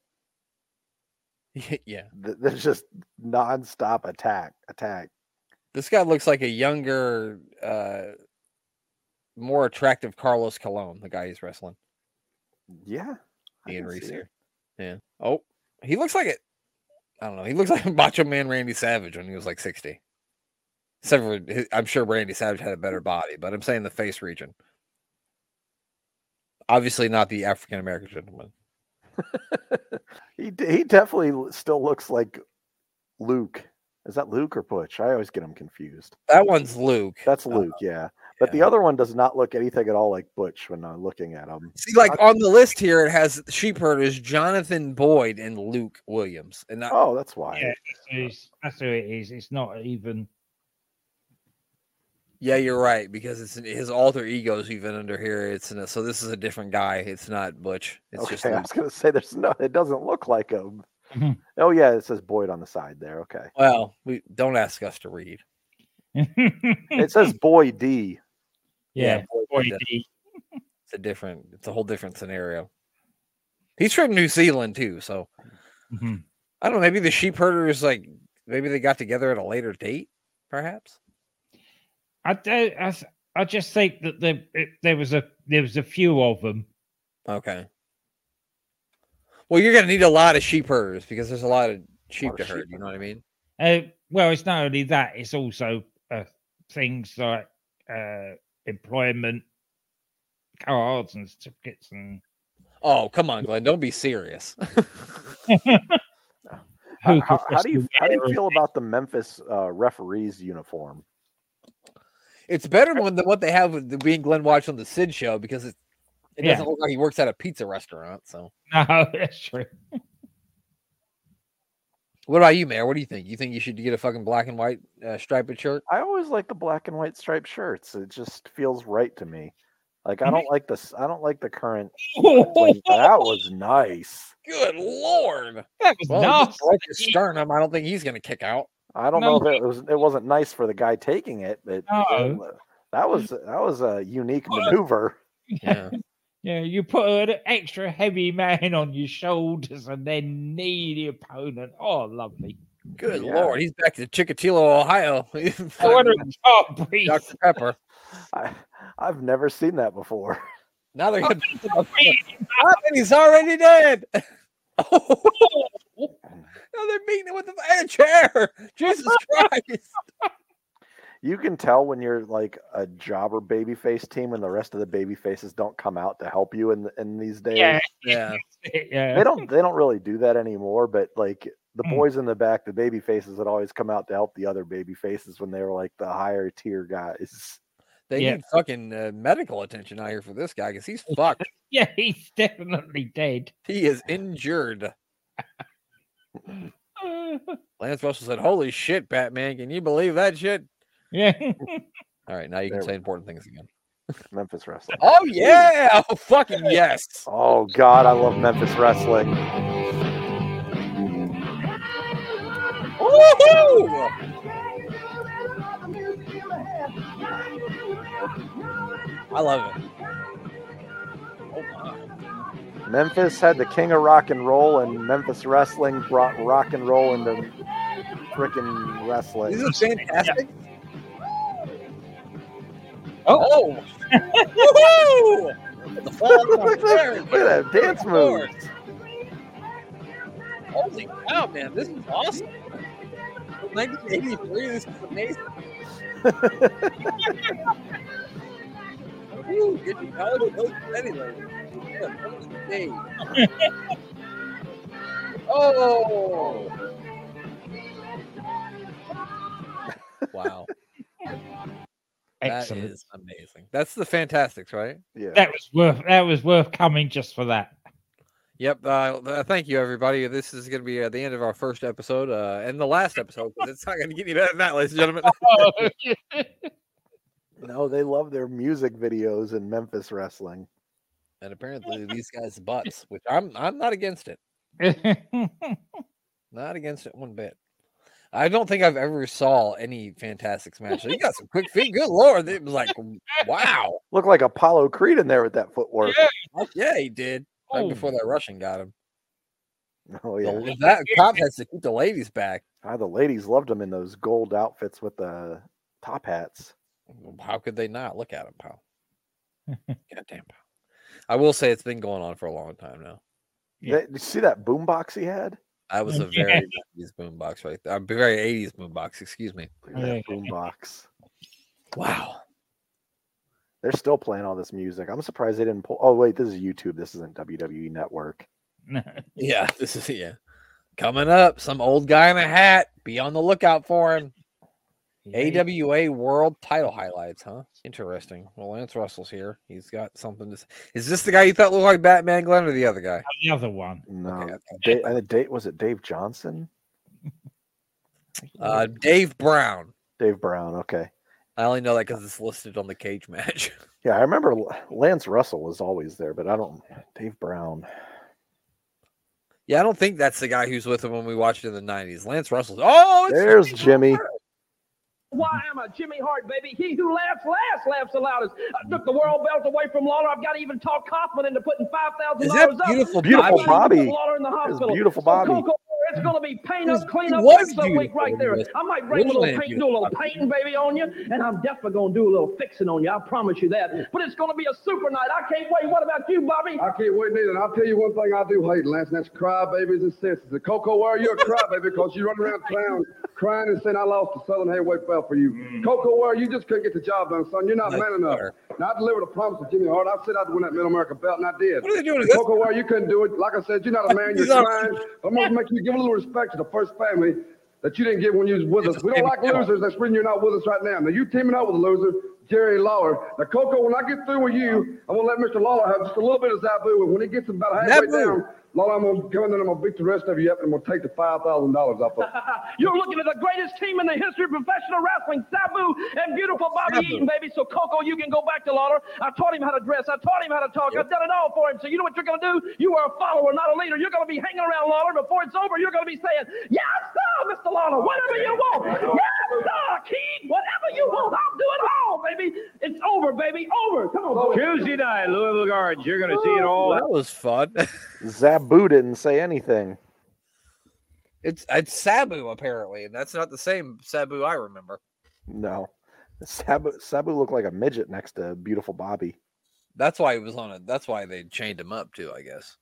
Yeah. There's just nonstop attack. This guy looks like a younger, more attractive Carlos Colon, the guy he's wrestling. Yeah. Ian Reese here. Yeah. Oh, he looks like it. I don't know. He looks like Macho Man Randy Savage when he was like 60. Except for, I'm sure Randy Savage had a better body, but I'm saying the face region. Obviously not the African American gentleman. He definitely still looks like Luke. Is that Luke or Butch? I always get him confused. That one's Luke. That's Luke, yeah. But the other one does not look anything at all like Butch when I'm looking at him. See, like on the list here, it has sheep herders Jonathan Boyd and Luke Williams. And that's why. Yeah, that's who it is. It's not even. Yeah, you're right, because it's his alter ego's even under here. So this is a different guy. It's not Butch. It's just I was gonna say it doesn't look like him. Mhm. Oh yeah, it says Boyd on the side there. Okay. Well, we don't ask us to read. It says Boy D. Yeah, Boyd D. It's a whole different scenario. He's from New Zealand too, so Mhm. I don't know. Maybe the sheep herders, maybe they got together at a later date, perhaps. I just think that there was a few of them. Okay. Well, you're going to need a lot of sheep herders because there's a lot of sheep to herd. You know what I mean? Well, it's not only that; it's also things like employment cards and certificates and. Oh, come on, Glenn! Don't be serious. How do you feel about the Memphis referees uniform? It's better than what they have with being Glenn watched on the Sid show because it doesn't look like he works at a pizza restaurant. So no, that's true. What about you, Mayor? What do you think? You think you should get a fucking black and white striped shirt? I always like the black and white striped shirts. It just feels right to me. Like I don't like this. I don't like the current. That was nice. Good lord, that was nice. Broke his sternum. I don't think he's gonna kick out. I don't know if it wasn't nice for the guy taking it, but that was a unique maneuver. Yeah. Yeah, you put an extra heavy man on your shoulders and then knee the opponent. Oh, lovely. Good lord, he's back to Chikatilo, Ohio. Dr. Pepper. I've never seen that before. Now they're gonna he's already dead. Now they're beating him with a chair. Jesus Christ. You can tell when you're like a jobber babyface team and the rest of the baby faces don't come out to help you in these days. Yeah. They don't really do that anymore, but like the boys in the back, the baby faces that always come out to help the other baby faces when they were like the higher tier guys. They need fucking medical attention out here for this guy because he's fucked. Yeah, he's definitely dead. He is injured. Lance Russell said, "Holy shit, Batman! Can you believe that shit?" Yeah. All right, now you can There say we important things again. Memphis Wrestling. Oh yeah! Oh, fucking yes! Oh God, I love Memphis Wrestling. Woohoo! I love it. Oh my! Memphis had the king of rock and roll, and Memphis Wrestling brought rock and roll into freaking wrestling. This is fantastic. Oh, Woohoo! The fall Look at that dance move. Holy cow, man! This is awesome. 1983. This is amazing. Ooh, get your college coach anyway. Oh! Wow. excellent. That is amazing. That's the Fantastics, right? Yeah. That was worth coming just for that. Yep. Thank you, everybody. This is going to be the end of our first episode and the last episode. It's not going to get any better than that, ladies and gentlemen. No, they love their music videos in Memphis Wrestling. And apparently, these guys' butts, which I'm not against it. Not against it one bit. I don't think I've ever saw any Fantastics match. He got some quick feet. Good Lord. It was like, wow. Looked like Apollo Creed in there with that footwork. Yeah, he did. Right before that Russian got him. Oh, yeah. That cop has to keep the ladies back. The ladies loved him in those gold outfits with the top hats. How could they not? Look at him, pal. Goddamn, pal. I will say it's been going on for a long time now. Yeah. Did you see that boombox he had? That was a very 90s boombox right there. Very 80s boombox, excuse me. Look at that boombox. Wow. They're still playing all this music. I'm surprised they didn't pull. Oh, wait, this is YouTube. This isn't WWE Network. Yeah, this is coming up. Some old guy in a hat. Be on the lookout for him. AWA World Title highlights, huh? Interesting. Well, Lance Russell's here. He's got something to say. Is this the guy you thought looked like Batman, Glenn, or the other guy? The other one. No. Okay. Was it Dave Johnson? Dave Brown. Dave Brown. Okay. I only know that because it's listed on the cage match. Yeah, I remember Lance Russell was always there, but I don't. Dave Brown. Yeah, I don't think that's the guy who's with him when we watched it in the 90s. Lance Russell. Oh, There's Jimmy. Why am I Jimmy Hart, baby? He who laughs last laughs the loudest. I took the world belt away from Lawler. I've got to even talk Kaufman into putting $5,000 Is that up. beautiful Bobby? Lawler in the hospital. Beautiful Bobby. Coco, it's going to be paint up, clean up, was fix up week right there. I might bring a little paint, do a little painting, baby, on you, and I'm definitely going to do a little fixing on you. I promise you that. But it's going to be a super night. I can't wait. What about you, Bobby? I can't wait neither. And I'll tell you one thing I do hate, Lance, and that's crybabies and sisters. The Coco Ware, you're a crybaby because you run around town crying and saying I lost the Southern Heavyweight belt for you. Coco Ware, you just couldn't get the job done, son. You're not man enough. Now, I delivered a promise to Jimmy Hart. I said I'd win that Middle America belt, and I did. What are they doing to this? Coco Ware, you couldn't do it. Like I said, you're not a man. You're crying. I'm going to make you give a little respect to the first family that you didn't give when you was with us. We don't like losers. That's when you're not with us right now. Now, you teaming up with a loser, Jerry Lawler. Now, Coco, when I get through with you, I'm going to let Mr. Lawler have just a little bit of Zabu. When he gets about halfway down, Lawler, I'm going to come in and I'm going to beat the rest of you up and I'm going to take the $5,000 off of it. You're looking at the greatest team in the history of professional wrestling, Sabu and beautiful Bobby Eaton, baby. So, Coco, you can go back to Lawler. I taught him how to dress. I taught him how to talk. I've done it all for him. So, you know what you're going to do? You are a follower, not a leader. You're going to be hanging around Lawler. Before it's over, you're going to be saying, yes, sir, Mr. Lawler, whatever you want. Yes, sir, Keith, whatever you want. I'll do it all, baby. It's over, baby. Over. Come on, Tuesday night, Louisville Gardens. You're going to see it all. That was fun. Zabu didn't say anything. It's Sabu, apparently, and that's not the same Sabu I remember. No. Sabu looked like a midget next to beautiful Bobby. That's why he was on it. That's why they chained him up too, I guess.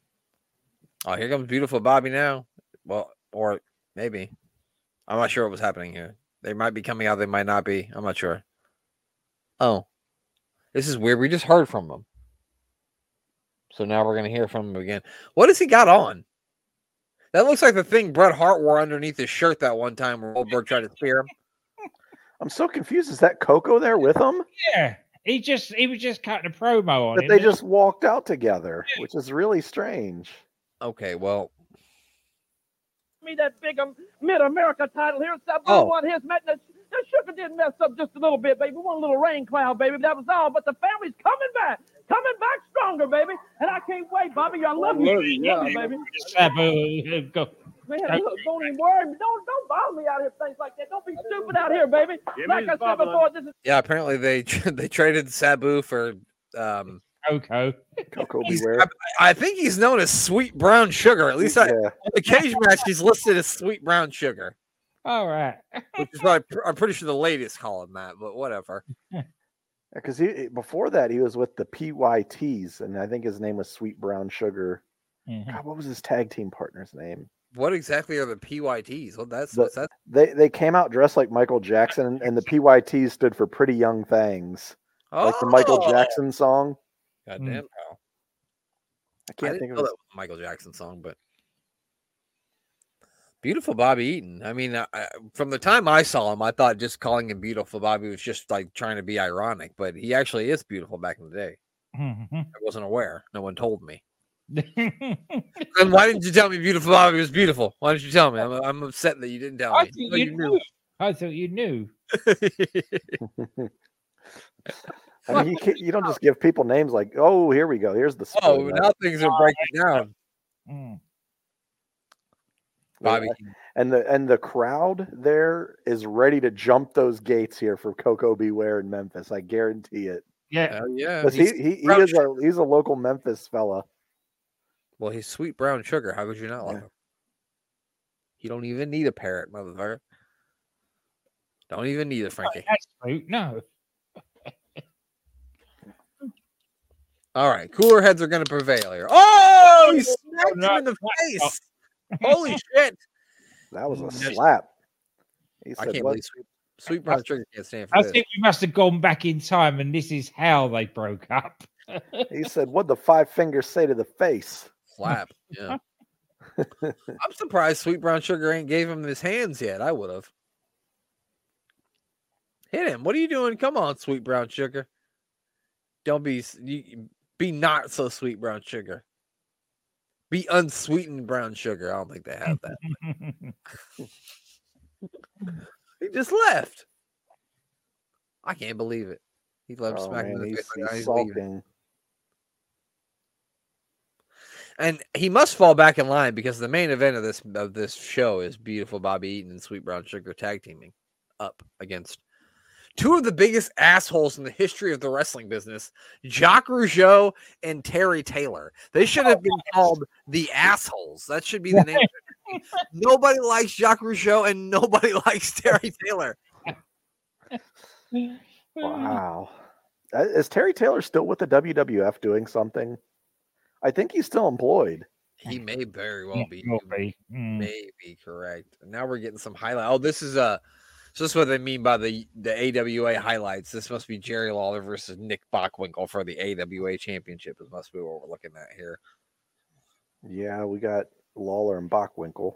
Oh, here comes beautiful Bobby now. Well, or maybe. I'm not sure what was happening here. They might be coming out. They might not be. I'm not sure. Oh, this is weird. We just heard from him. So now we're going to hear from him again. What has he got on? That looks like the thing Bret Hart wore underneath his shirt that one time where Goldberg tried to spear him. I'm so confused. Is that Coco there with him? Yeah, he was just cutting a promo on But him. they just walked out together, which is really strange. Okay, well, Me that big Mid-America title here. Sabu Oh. won his match. The sugar did mess up just a little bit, baby. One little rain cloud, baby. That was all. But the family's coming back stronger, baby. And I can't wait, Bobby. I love you, love you, baby. Sabu, go. Man, look, don't even worry me. Don't bother me out here, things like that. Don't be stupid out here, baby. Like I said before, this is yeah, apparently they traded Sabu for Coco. Coco he's- Beware. I think he's known as Sweet Brown Sugar. At least Yeah. in the cage match, he's listed as Sweet Brown Sugar, All right. which is probably I'm pretty sure the ladies call him that, but whatever. Because before that, he was with the PYTs, and I think his name was Sweet Brown Sugar. Mhm. God, what was his tag team partner's name? What exactly are the PYTs? Well, what's that? They came out dressed like Michael Jackson, and the PYTs stood for Pretty Young Things, like the Michael Jackson song. Goddamn, pal. I I can't didn't think of know his. that was a Michael Jackson song, but beautiful Bobby Eaton. I mean, from the time I saw him, I thought just calling him beautiful Bobby was just like trying to be ironic, but he actually is beautiful back in the day. Mhm. I wasn't aware. No one told me. Then why didn't you tell me beautiful Bobby was beautiful? Why didn't you tell me? I'm upset that you didn't tell I me. thought No, you knew. I thought you knew. I mean, you don't just give people names like, oh, here we go. Here's the Oh, spoiler. now things are breaking down. Mm. Bobby. And the crowd there is ready to jump those gates here for Coco Beware in Memphis. I guarantee it. Yeah. Hell yeah. 'Cause he's a local Memphis fella. Well, he's Sweet Brown Sugar. How could you not love Yeah. him? You don't even need a parrot, motherfucker. Don't even need it, Frankie. That's true. No. All right, cooler heads are going to prevail here. Oh, he smacked no, him in the no. face. Holy shit. That was a Yes. slap. He I said, can't what? believe Sweet Brown Sugar can't stand for I this. think we must have gone back in time, and this is how they broke up. He said, what'd the five fingers say to the face? Slap. Yeah. I'm surprised Sweet Brown Sugar ain't gave him his hands yet. I would have. Hit him. What are you doing? Come on, Sweet Brown Sugar. Don't be not so Sweet Brown Sugar. Be unsweetened brown sugar. I don't think they have that. He just left. I can't believe it. He left Oh, smacking man, the he's face like he's leaving. sulking. And he must fall back in line because the main event of this show is beautiful Bobby Eaton and Sweet Brown Sugar tag teaming up against two of the biggest assholes in the history of the wrestling business, Jacques Rougeau and Terry Taylor. They should have been called the assholes. That should be the name. Nobody likes Jacques Rougeau and nobody likes Terry Taylor. Wow. Is Terry Taylor still with the WWF doing something? I think he's still employed. He may very well be. Will be. Mm. May be correct. And now we're getting some highlight. Oh, this is so this is what they mean by the AWA highlights. This must be Jerry Lawler versus Nick Bockwinkel for the AWA championship. This must be what we're looking at here. Yeah, we got Lawler and Bockwinkel.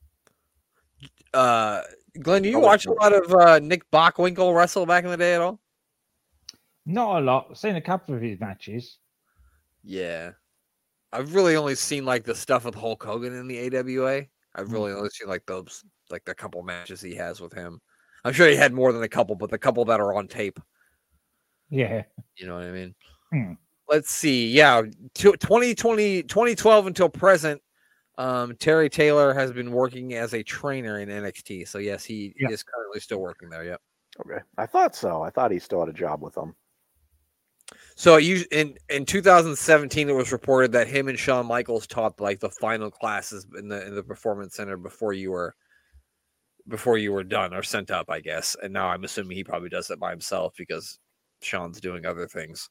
Glenn, do you Oh, watch a lot of Nick Bockwinkel wrestle back in the day at all? Not a lot. I've seen a couple of his matches. Yeah. I've really only seen like the stuff with Hulk Hogan in the AWA. I've really only seen like those, like the couple matches he has with him. I'm sure he had more than a couple, but the couple that are on tape. Yeah. You know what I mean? Hmm. Let's see. Yeah. 2012 until present, Terry Taylor has been working as a trainer in NXT. So yes, he is currently still working there. Yep. Okay. I thought so. I thought he still had a job with them. So in 2017, it was reported that him and Shawn Michaels taught like the final classes in the Performance Center before you were done or sent up, I guess. And now I'm assuming he probably does it by himself because Shawn's doing other things.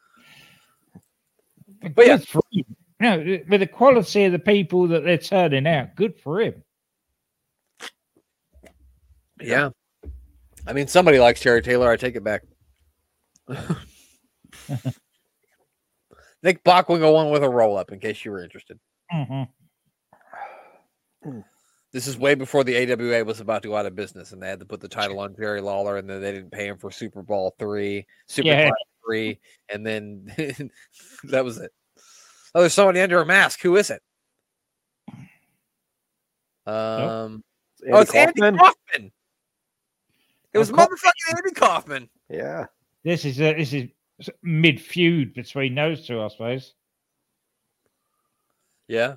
But yeah, for him. No, with the quality of the people that they're turning out, good for him. Yeah. I mean, somebody likes Terry Taylor. I take it back. Nick Bockwinkel won with a roll up, in case you were interested. Mm-hmm. This is way before the AWA was about to go out of business, and they had to put the title on Jerry Lawler, and then they didn't pay him for Super Bowl 3, Super Yeah. Class 3, and then that was it. Oh, there's somebody under a mask. Who is it? It's Andy Kaufman. It was motherfucking Andy Kaufman. Yeah. This is mid feud between those two, I suppose. Yeah.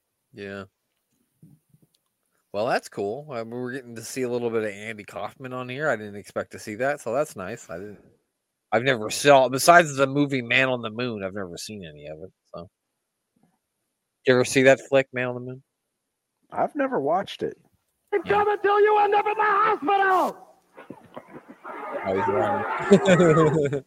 Well, that's cool. We're getting to see a little bit of Andy Kaufman on here. I didn't expect to see that, so that's nice. I've never saw, besides the movie Man on the Moon, I've never seen any of it. So, you ever see that flick, Man on the Moon? I've never watched it. I'm coming to you end up in the hospital. Oh,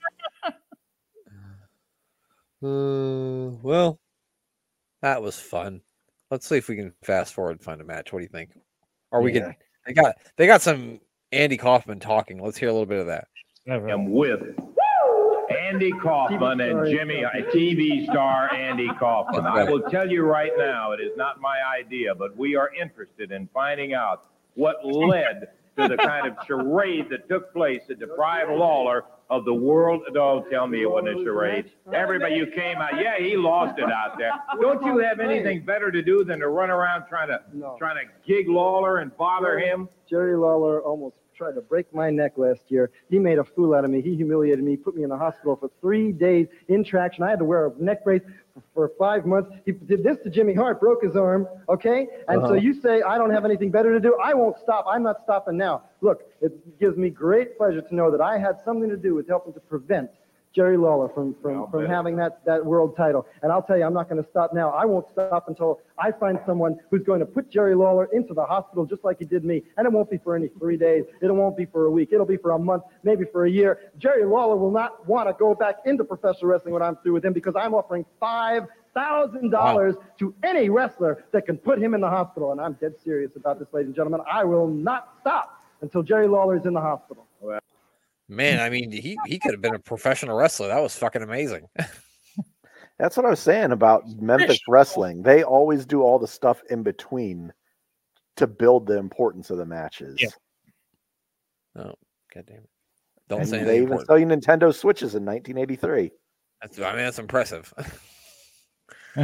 he's wrong. Well, that was fun. Let's see if we can fast forward and find a match. What do you think? Or we can? They got some Andy Kaufman talking. Let's hear a little bit of that. And with Andy Kaufman and Jimmy, TV star Andy Kaufman. I will tell you right now, it is not my idea, but we are interested in finding out what led to the kind of charade that took place that deprived Lawler of the world. Don't tell me it wasn't a charade. Everybody, you came out. Yeah, he lost it out there. Don't you have anything better to do than to run around trying to gig Lawler and bother him? Jerry Lawler almost tried to break my neck last year. He made a fool out of me. He humiliated me, put me in the hospital for 3 days in traction. I had to wear a neck brace for 5 months. He did this to Jimmy Hart, broke his arm, okay? And so you say I don't have anything better to do. I won't stop. I'm not stopping now. Look, it gives me great pleasure to know that I had something to do with helping to prevent Jerry Lawler from having that world title. And I'll tell you, I'm not going to stop now. I won't stop until I find someone who's going to put Jerry Lawler into the hospital just like he did me. And it won't be for any 3 days. It won't be for a week. It'll be for a month, maybe for a year. Jerry Lawler will not want to go back into professional wrestling when I'm through with him because I'm offering $5,000 to any wrestler that can put him in the hospital. And I'm dead serious about this, ladies and gentlemen. I will not stop until Jerry Lawler is in the hospital. Man, I mean, he could have been a professional wrestler. That was fucking amazing. That's what I was saying about Memphis wrestling. They always do all the stuff in between to build the importance of the matches. Yeah. Oh, God damn it. Don't And say they anything even important. sell you Nintendo Switches in 1983. That's impressive. All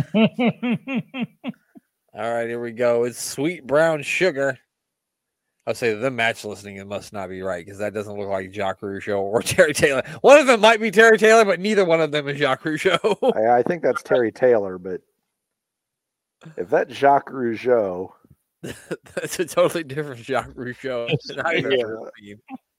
right, here we go. It's Sweet Brown Sugar. I'll say the match listing, it must not be right because that doesn't look like Jacques Rougeau or Terry Taylor. One of them might be Terry Taylor, but neither one of them is Jacques Rougeau. I think that's Terry Taylor, but if that's Jacques Rougeau, That's a totally different Jacques Rougeau than I've ever seen.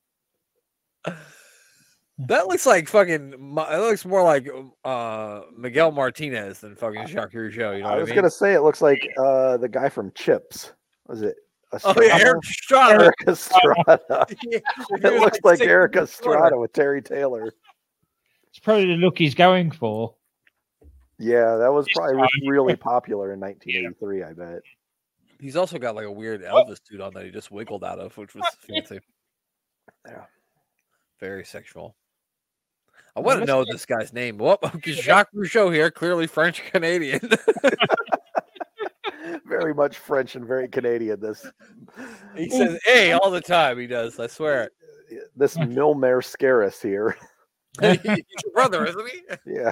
That looks like fucking. It looks more like Miguel Martinez than fucking Jacques Rougeau. You know I what was I mean? gonna say it looks like the guy from Chips. Was it? Oh yeah, Eric Estrada. Eric Estrada. Yeah, It looks like singing Eric the Estrada with Terry Taylor. It's probably the look he's going for. Yeah, that was probably really popular in 1983. I bet. He's also got like a weird Elvis suit on that he just wiggled out of, which was fancy. Yeah. Very sexual. I want to know this guy's name. Well, Jacques Rougeau here, clearly French Canadian. Very much French and very Canadian. This He says "hey" all the time. He does. I swear. this Milmer Scaris here. He's your brother, isn't he? Yeah.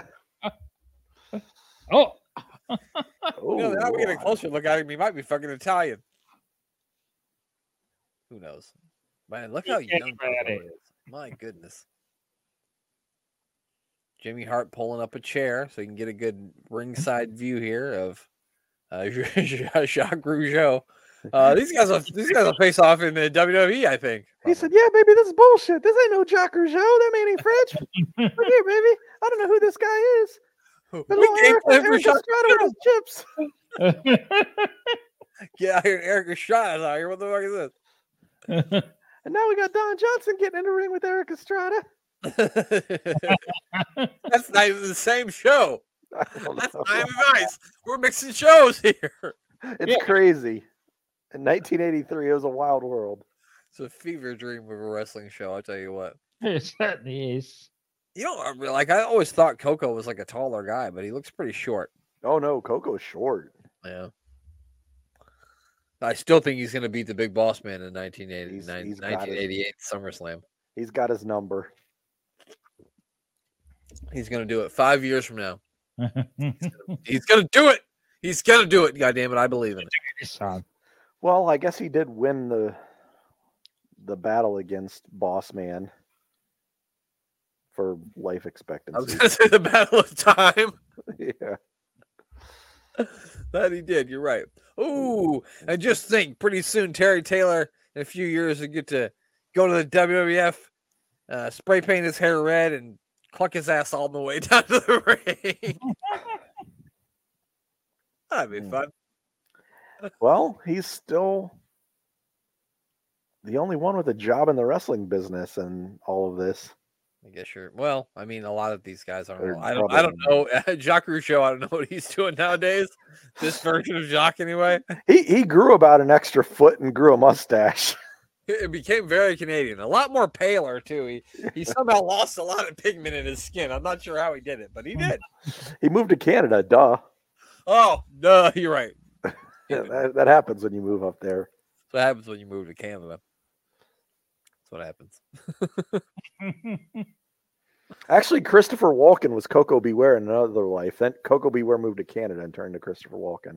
Oh, Oh, Now we get a Lord. closer look at him. He might be fucking Italian. Who knows? Man, look how Yeah, young right. Coco is. My goodness. Jimmy Hart pulling up a chair so you can get a good ringside view here of Jacques Rougeau. These guys will face off in the WWE, I think. He said, "Yeah, baby, this is bullshit. This ain't no Jacques Rougeau. That man ain't French. Look here, baby. I don't know who this guy is. But We little came Eric, for Eric Jacques Estrada with his chips. Get out here, Eric Estrada's out here. What the fuck is And now we got Don Johnson getting in the ring with Eric Estrada. this? That's not even the same show. I don't That's know. Miami Vice. We're mixing shows here. It's crazy. In 1983, it was a wild world. It's a fever dream of a wrestling show. I'll tell you what. it certainly is. You know, like I always thought Coco was like a taller guy, but he looks pretty short. Oh no, Coco's short. Yeah. I still think he's going to beat the Big Boss Man in 1989, He's got 1988 SummerSlam. He's got his number. He's going to do it 5 years from now. He's going to do it. He's going to do it. God damn it. I believe in it. This time. Well, I guess he did win the battle against Boss Man for life I was expectancy. going to say the Battle of Time. Yeah. That he did. You're right. Ooh, and just think, pretty soon Terry Taylor in a few years will get to go to the WWF, spray paint his hair red, and cluck his ass all the way down to the ring. That'd be fun. Well, he's still the only one with a job in the wrestling business and all of this. I guess you're. Well, I mean, a lot of these guys aren't. They're I don't know. Jacques Rougeau, I don't know what he's doing nowadays. This version of Jacques, anyway. He grew about an extra foot and grew a mustache. It became very Canadian, a lot more paler too. He somehow lost a lot of pigment in his skin. I'm not sure how he did it, but he did. He moved to Canada, duh. Oh, no, you're right. Yeah, that happens when you move up there. That's what happens when you move to Canada. That's what happens. Actually, Christopher Walken was Coco Beware in another life. Then Coco Beware moved to Canada and turned to Christopher Walken.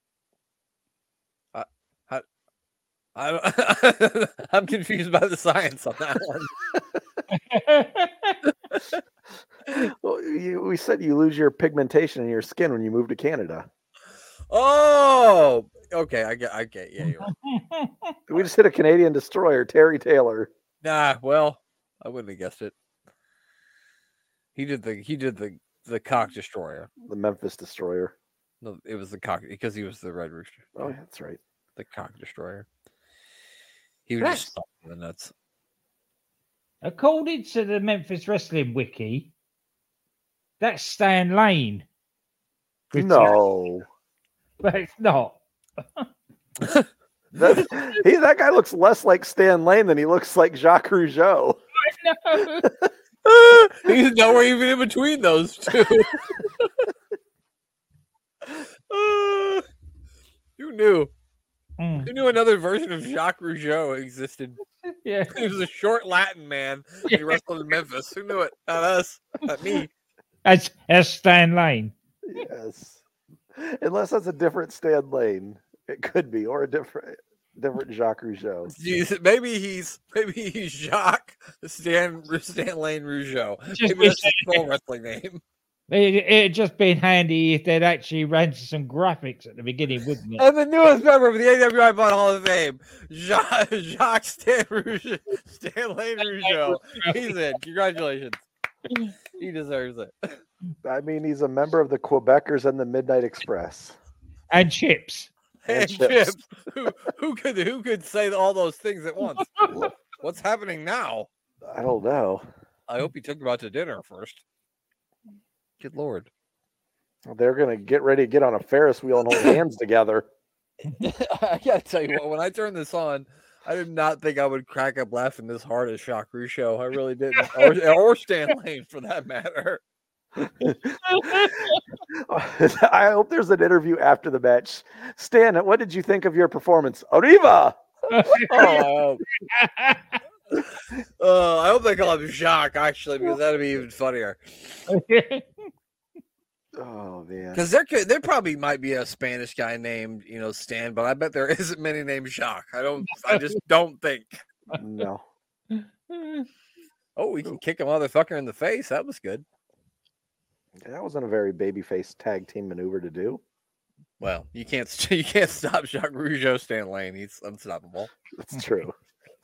I'm confused by the science on that one. Well, we said you lose your pigmentation in your skin when you move to Canada. Oh, okay. I get. Yeah, you're right. We just hit a Canadian destroyer, Terry Taylor. Nah, well, I wouldn't have guessed it. He did the cock destroyer. The Memphis Destroyer. No, it was the cock because he was the Red Rooster. Oh, yeah, that's right. The cock destroyer. He was just stuck in the nuts. According to the Memphis Wrestling Wiki, that's Stan Lane. No. But it's not. That guy looks less like Stan Lane than he looks like Jacques Rougeau. No. He's nowhere even in between those two. Who knew? Who knew another version of Jacques Rougeau existed? Yeah. He was a short Latin man. He wrestled in Memphis. Who knew it? Not us. Not me. As Stan Lane. Yes. Unless that's a different Stan Lane. It could be, or a different Jacques Rougeau. Jeez, maybe he's Jacques Stan Lane Rougeau. Just Maybe that's his full wrestling name. It'd just been handy if they'd actually ran some graphics at the beginning, wouldn't it? And the newest member of the AWI Bond Hall of Fame, Jacques Stan Lane Rougeau. He's in. Congratulations. He deserves it. I mean, he's a member of the Quebecers and the Midnight Express. And Chips. And Chips. Who could say all those things at once? What's happening now? I don't know. I hope he took him out to dinner first. Good Lord. They're going to get ready to get on a Ferris wheel and hold hands together. I gotta tell you what, when I turned this on, I did not think I would crack up laughing this hard as Jacques Rougeau. I really didn't. Or Stan Lane, for that matter. I hope there's an interview after the match. Stan, what did you think of your performance? Arriva! I hope they call him Jacques, actually, because that'd be even funnier. Oh man, Because there probably might be a Spanish guy named Stan, but I bet there isn't many named Jacques. I just don't think. No. Oh, we can kick a motherfucker in the face. That was good. That wasn't a very babyface tag team maneuver to do. Well, you can't stop Jacques Rougeau, Stan Lane. He's unstoppable. That's true.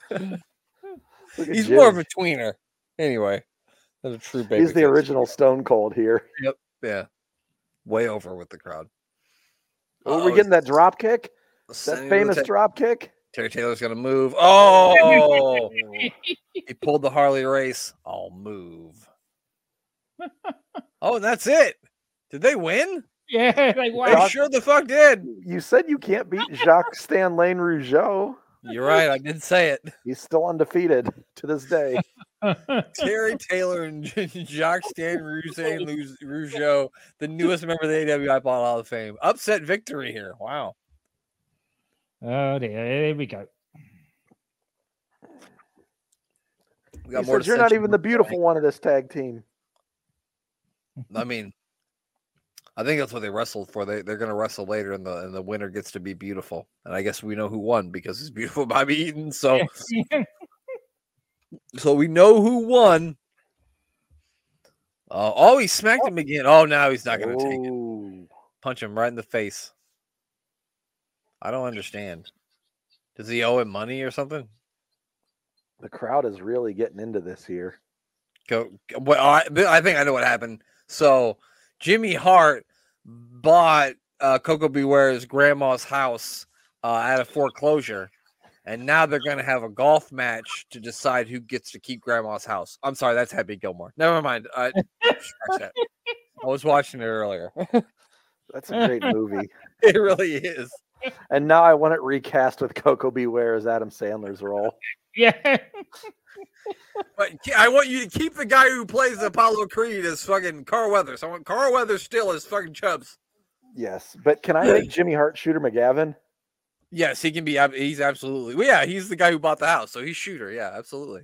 He's more of a tweener. Anyway, that's a true baby. He's the original Stone Cold here. Yep. Yeah. Way over with the crowd. Oh, we're getting that drop kick? That famous drop kick? Terry Taylor's going to move. Oh! He pulled the Harley Race. I'll move. Oh, and that's it. Did they win? Yeah, they won. They sure the fuck did. You said you can't beat Jacques Stan Lane Rougeau. You're right. I did say it. He's still undefeated to this day. Terry Taylor and Jacques Stan Rougeau, the newest member of the AWI Hall of Fame. Upset victory here. Wow. Oh dear, here we go. We He got more said, "You're not dissension even the beautiful one of this tag team." I mean, I think that's what they wrestled for. They're going to wrestle later, and the winner gets to be beautiful. And I guess we know who won because it's beautiful Bobby Eaton. So, so we know who won. Oh, he smacked him again. Oh, now he's not going to take it. Punch him right in the face. I don't understand. Does he owe him money or something? The crowd is really getting into this here. Well, I think I know what happened. So Jimmy Hart bought Coco Beware's grandma's house at a foreclosure, and now they're going to have a golf match to decide who gets to keep grandma's house. I'm sorry, that's Happy Gilmore. Never mind. I was watching it earlier. That's a great movie. It really is. And now I want it recast with Coco Beware as Adam Sandler's role. Yeah. But I want you to keep the guy who plays Apollo Creed as fucking Carl Weathers. I want Carl Weathers still as fucking Chubbs. Yes, but can I make Jimmy Hart Shooter McGavin? Yes, he can be. He's absolutely. Well, yeah, he's the guy who bought the house, so he's Shooter. Yeah, absolutely.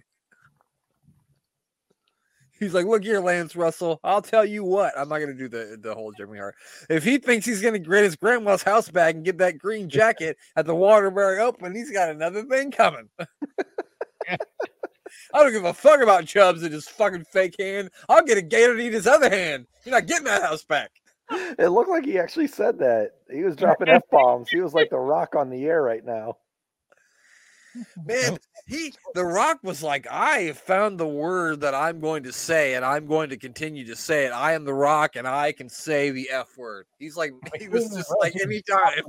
He's like, look here, Lance Russell. I'll tell you what. I'm not going to do the whole Jimmy Hart. If he thinks he's going to get his grandma's house back and get that green jacket at the Waterbury Open, he's got another thing coming. I don't give a fuck about Chubbs and his fucking fake hand. I'll get a gator to eat his other hand. You're not getting that house back. It looked like he actually said that. He was dropping F-bombs. He was like the Rock on the air right now. Man, The Rock was like, I have found the word that I'm going to say, and I'm going to continue to say it. I am The Rock, and I can say the F word. He was just like, anytime.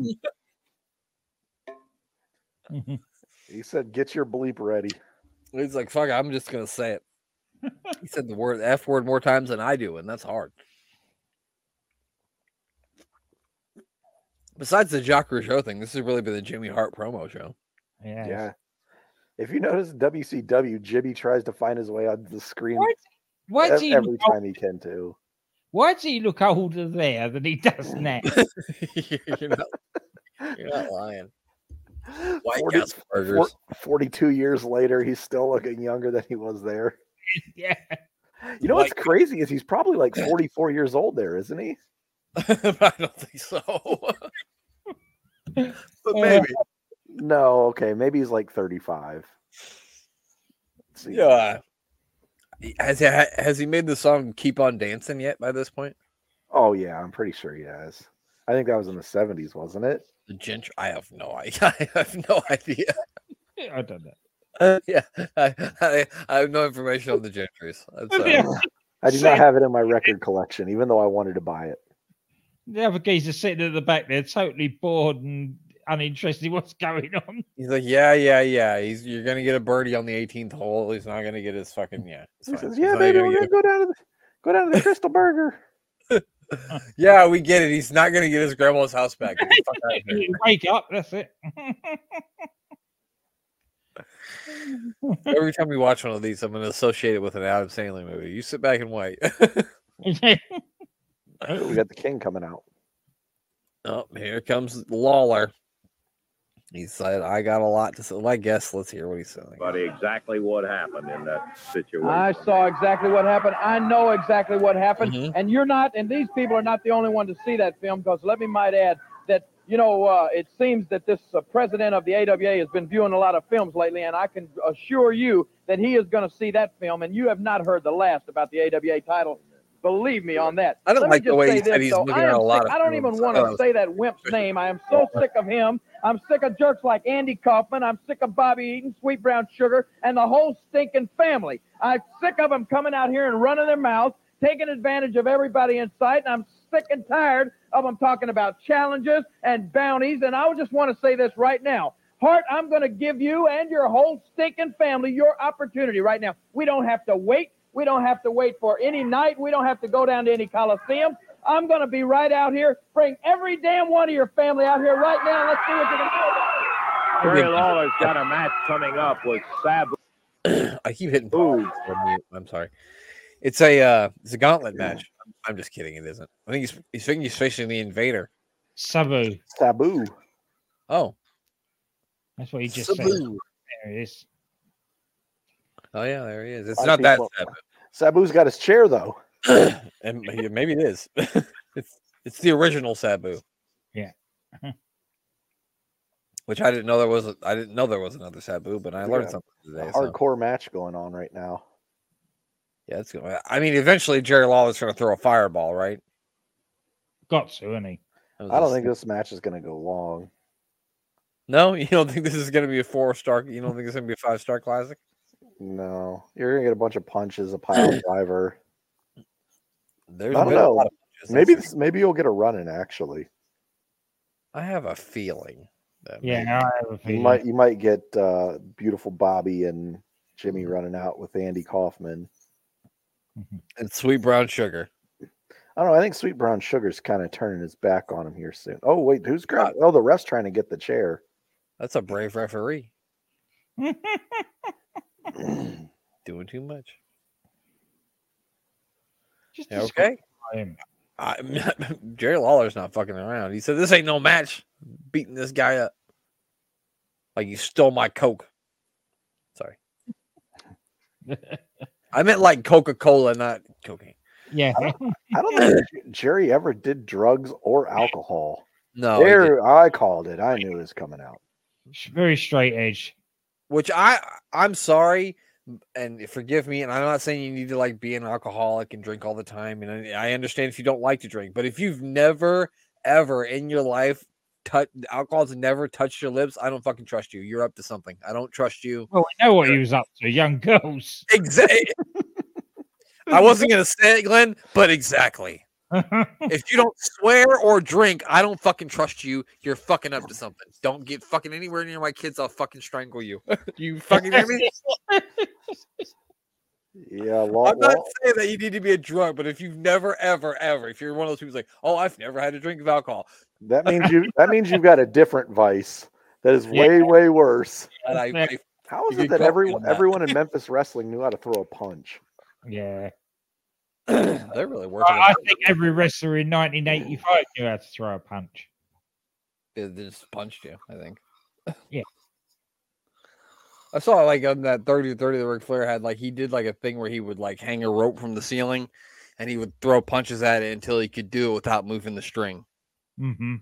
He said, get your bleep ready. He's like, fuck, I'm just going to say it. He said the word F word more times than I do, and that's hard. Besides the Jacques Rougeau thing, this has really been the Jimmy Hart promo show. Yes. Yeah. If you notice WCW, Jimmy tries to find his way on the screen every time he can too. Why does he look older there than he does now? You're not lying. White Castle burgers. 42 years later, he's still looking younger than he was there. Yeah. You know what's crazy is he's probably like 44 years old there, isn't he? I don't think so. But maybe. No, okay. Maybe he's like 35. Let's see. Yeah. Has he made the song Keep on Dancing yet by this point? Oh, yeah. I'm pretty sure he has. I think that was in the 70s, wasn't it? The Gentry? I have no idea. I have no idea. I don't know. Yeah. I have no information on the Gentrys. I do not have it in my record collection, even though I wanted to buy it. The other geezer's sitting at the back there, totally bored and uninterested in what's going on. He's like, yeah. You're gonna get a birdie on the 18th hole. He's not gonna get his fucking He says, "Yeah, baby, we're gonna go down to the Crystal Burger." Yeah, we get it. He's not gonna get his grandma's house back. Get the fuck out of here. Wake up, that's it. Every time we watch one of these, I'm gonna associate it with an Adam Sandler movie. You sit back and wait. We got the King coming out. Oh, here comes Lawler. He said, I got a lot to say. Well, I guess let's hear what he's saying. But exactly what happened in that situation. I saw exactly what happened. I know exactly what happened. Mhm. And you're not, and these people are not the only one to see that film, because let me might add that, it seems that this president of the AWA has been viewing a lot of films lately, and I can assure you that he is going to see that film, and you have not heard the last about the AWA title. Believe me on that. I don't like the way he said he's though, looking at a lot of I don't films. even want to say that wimp's name. I am so sick of him. I'm sick of jerks like Andy Kaufman. I'm sick of Bobby Eaton, Sweet Brown Sugar, and the whole stinking family. I'm sick of them coming out here and running their mouth, taking advantage of everybody in sight, and I'm sick and tired of them talking about challenges and bounties, and I just want to say this right now. Hart, I'm going to give you and your whole stinking family your opportunity right now. We don't have to wait. We don't have to wait for any night. We don't have to go down to any Coliseum. I'm going to be right out here. Bring every damn one of your family out here right now. Let's see what you can do. Jerry Lawler's got a match coming up with Sabu. I keep hitting pause. I'm sorry. It's a gauntlet match. I'm just kidding. It isn't. I think he's facing the Invader. Sabu. Sabu. Oh. That's what he just said. Sabu. There it is. Oh yeah, there he is. It's A lot not of that people- Sabu. Sabu's got his chair though. And maybe it is. it's the original Sabu. Yeah. Which I didn't know there was. I didn't know there was another Sabu, but I learned Yeah. something today. A So. hardcore match going on right now. Yeah, it's going. I mean, eventually Jerry Lawler's going to throw a fireball, right? Got to, isn't he? I don't think this match is going to go long. No, you don't think this is going to be a 4-star? You don't think it's going to be a 5-star classic? No, you're going to get a bunch of punches, a pile driver. There's I don't been a know. lot of punches. Maybe you'll get a run in. Actually, I have a feeling that Yeah, maybe- I have a feeling. you might get beautiful Bobby and Jimmy running out with Andy Kaufman. and Sweet Brown Sugar. I don't know. I think Sweet Brown Sugar's kind of turning his back on him here soon. Oh wait, who's grabbing? Oh, the ref's trying to get the chair. That's a brave referee. Doing too much. Just Yeah, okay. him. Jerry Lawler's not fucking around. He said, "This ain't no match. Beating this guy up like you stole my Coke." Sorry, I meant like Coca-Cola, not cocaine. Yeah. I don't think Jerry ever did drugs or alcohol. No, he didn't. There, I called it. I knew it was coming out. Very straight edge. Which I'm sorry, and forgive me, and I'm not saying you need to like be an alcoholic and drink all the time, and I understand if you don't like to drink, but if you've never ever in your life alcohol's never touched your lips, I don't fucking trust you. You're up to something. I don't trust you. Well, we know what he was up to. Young girls. Exactly. I wasn't gonna say it, Glenn, but exactly. If you don't swear or drink, I don't fucking trust you. You're fucking up to something. Don't get fucking anywhere near my kids. I'll fucking strangle you. You fucking hear me? Yeah, I'm not saying that you need to be a drug, but if you've never, ever, ever, if you're one of those people who's like, oh, I've never had a drink of alcohol, that means you've got a different vice that is way worse. and I How is You it could that call me on that. everyone in Memphis wrestling knew how to throw a punch? Yeah. they're really working. I think every wrestler in 1985 knew how to throw a punch. They just punched you, I think. Yeah. I saw like on that 30-30 that Ric Flair had, like he did like a thing where he would like hang a rope from the ceiling and he would throw punches at it until he could do it without moving the string. Mm-hmm.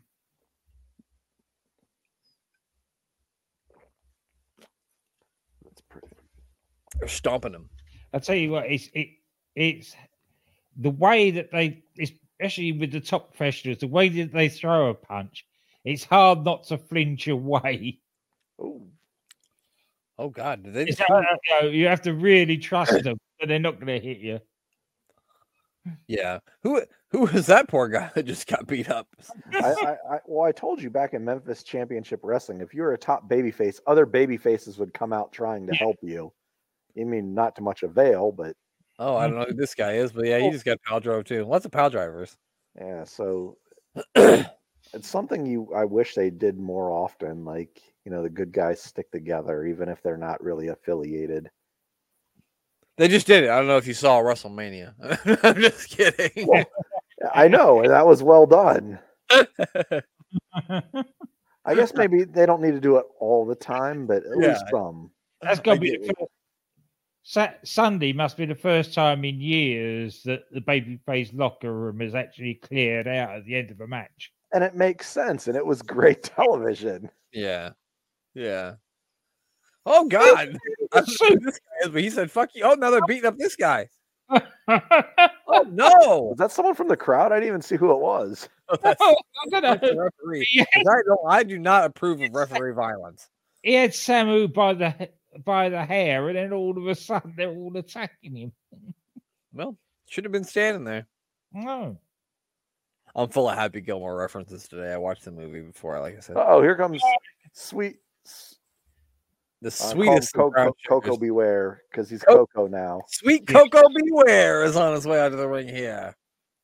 That's pretty. They're stomping him. I'll tell you what, it's the way that they, especially with the top professionals, the way that they throw a punch, it's hard not to flinch away. Ooh. Oh God, did they It's, just you have to really trust them, but they're not going to hit you. yeah. Who was that poor guy that just got beat up? I told you back in Memphis Championship Wrestling, if you were a top babyface, other babyfaces would come out trying to help you. I mean, not to much avail, but Oh, I don't know who this guy is, but yeah, he just got pile drove too. Lots of pile drivers. yeah. So it's something I wish they did more often. Like, the good guys stick together, even if they're not really affiliated. They just did it. I don't know if you saw WrestleMania. I'm just kidding. I know, and that was well done. I guess maybe they don't need to do it all the time, but at least some. That's got to be the first. Sunday must be the first time in years that the babyface locker room is actually cleared out at the end of a match. And it makes sense, and it was great television. Yeah. Yeah. Oh God. I don't know who this guy is, but he said, fuck you. Oh, now they're beating up this guy. Oh no. Was that someone from the crowd? I didn't even see who it was. That's I don't know. the referee. I do not approve of referee violence. He had Samu by the hair, and then all of a sudden they're all attacking him. Well, should have been standing there. No. I'm full of Happy Gilmore references today. I watched the movie before, like I said. Oh, here comes sweet. The Call him sweetest of brown Coco sugars. Beware, because he's Coco now. Sweet Coco Beware is on his way out of the ring here.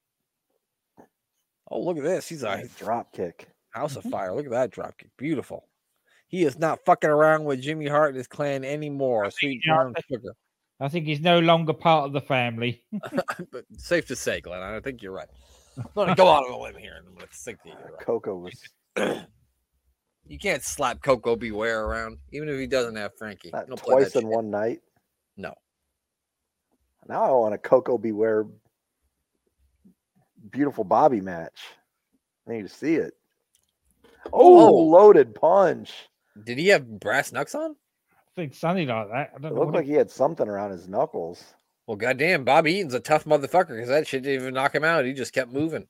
Oh, look at this. He's a Nice drop kick. house of fire. Look at that drop kick. Beautiful. He is not fucking around with Jimmy Hart and his clan anymore. Sweet brown sugar. I think he's no longer part of the family. But safe to say, Glenn, I think you're right. I'm going to go out on a limb here and I'm going to think that you're right. Coco was You can't slap Coco Beware around, even if he doesn't have Frankie. Not Don't play twice that in shit. one night. No. Now I want a Coco Beware Beautiful Bobby match. I need to see it. Oh, loaded punch. Did he have brass knucks on? I think something like that. I don't It know. looked like he had something around his knuckles. Well, goddamn, Bobby Eaton's a tough motherfucker because that shit didn't even knock him out. He just kept moving.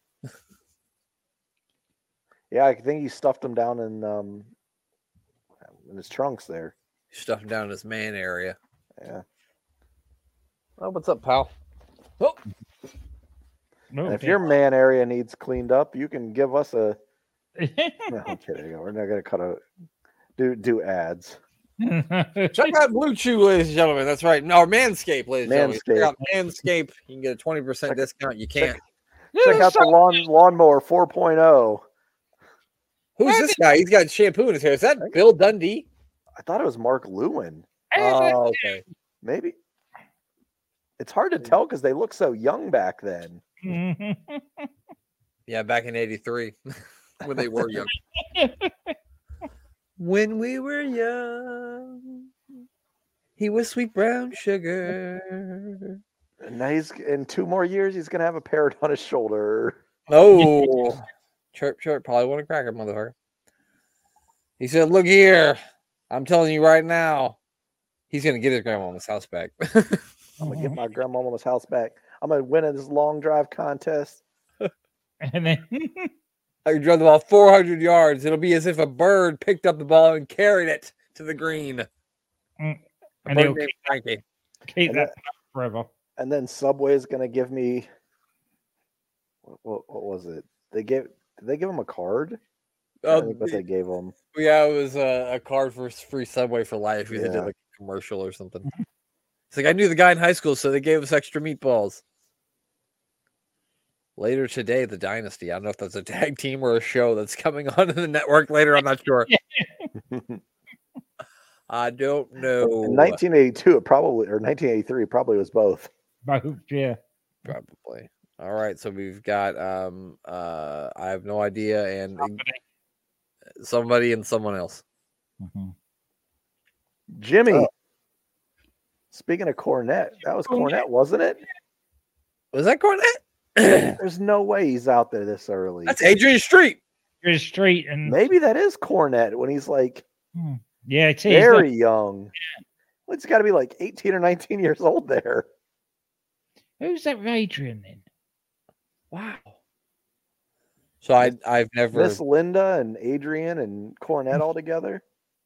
Yeah, I think he stuffed him down in his trunks there. Stuffed him down in his man area. Yeah. Oh, what's up, pal? Oh, No, And if your man area needs cleaned up, you can give us a. No, I'm kidding. We're not gonna cut a do ads. check out Blue Chew, ladies and gentlemen. That's right. No, Manscaped, ladies and gentlemen. Check out Manscaped. You can get a 20% discount. You can't. Check out the lawnmower 4.0. Who's this guy? He's got shampoo in his hair. Is that Bill Dundee? I thought it was Mark Lewin. Oh, okay. Maybe. It's hard to tell because they look so young back then. Yeah, back in '83 when they were young. When we were young, he was sweet brown sugar. And now he's in 2 more years, he's gonna have a parrot on his shoulder. Oh, chirp, chirp. Probably want to crack him, motherfucker. He said, "Look here, I'm telling you right now, he's gonna get his grandmama's house back." I'm gonna get my grandmama's house back. I'm gonna win in this long drive contest. And then I can drive the ball 400 yards. It'll be as if a bird picked up the ball and carried it to the green. And A he'll bird named Frankie. keep And that forever. And then Subway is gonna give me what was it? Did they give him a card? I think what they gave him. Yeah, it was a card for free Subway for life. They did Yeah. like a commercial or something. It's like I knew the guy in high school, so they gave us extra meatballs. Later today, the Dynasty. I don't know if that's a tag team or a show that's coming onto the network later. I'm not sure. I don't know. In 1982, it probably, or 1983, it probably was both. Both, yeah. Probably. All right, so we've got I have no idea, and somebody and someone else. Mhm. Jimmy. Speaking of Cornette, that was Cornette, wasn't it? Was that Cornette? There's no way he's out there this early. That's Adrian Street. Your street and Maybe that is Cornette when he's like yeah, it is. very young. Well, it's got to be like 18 or 19 years old there. Who's that Adrian then? Wow. So I've never. Miss Linda and Adrian and Cornette all together.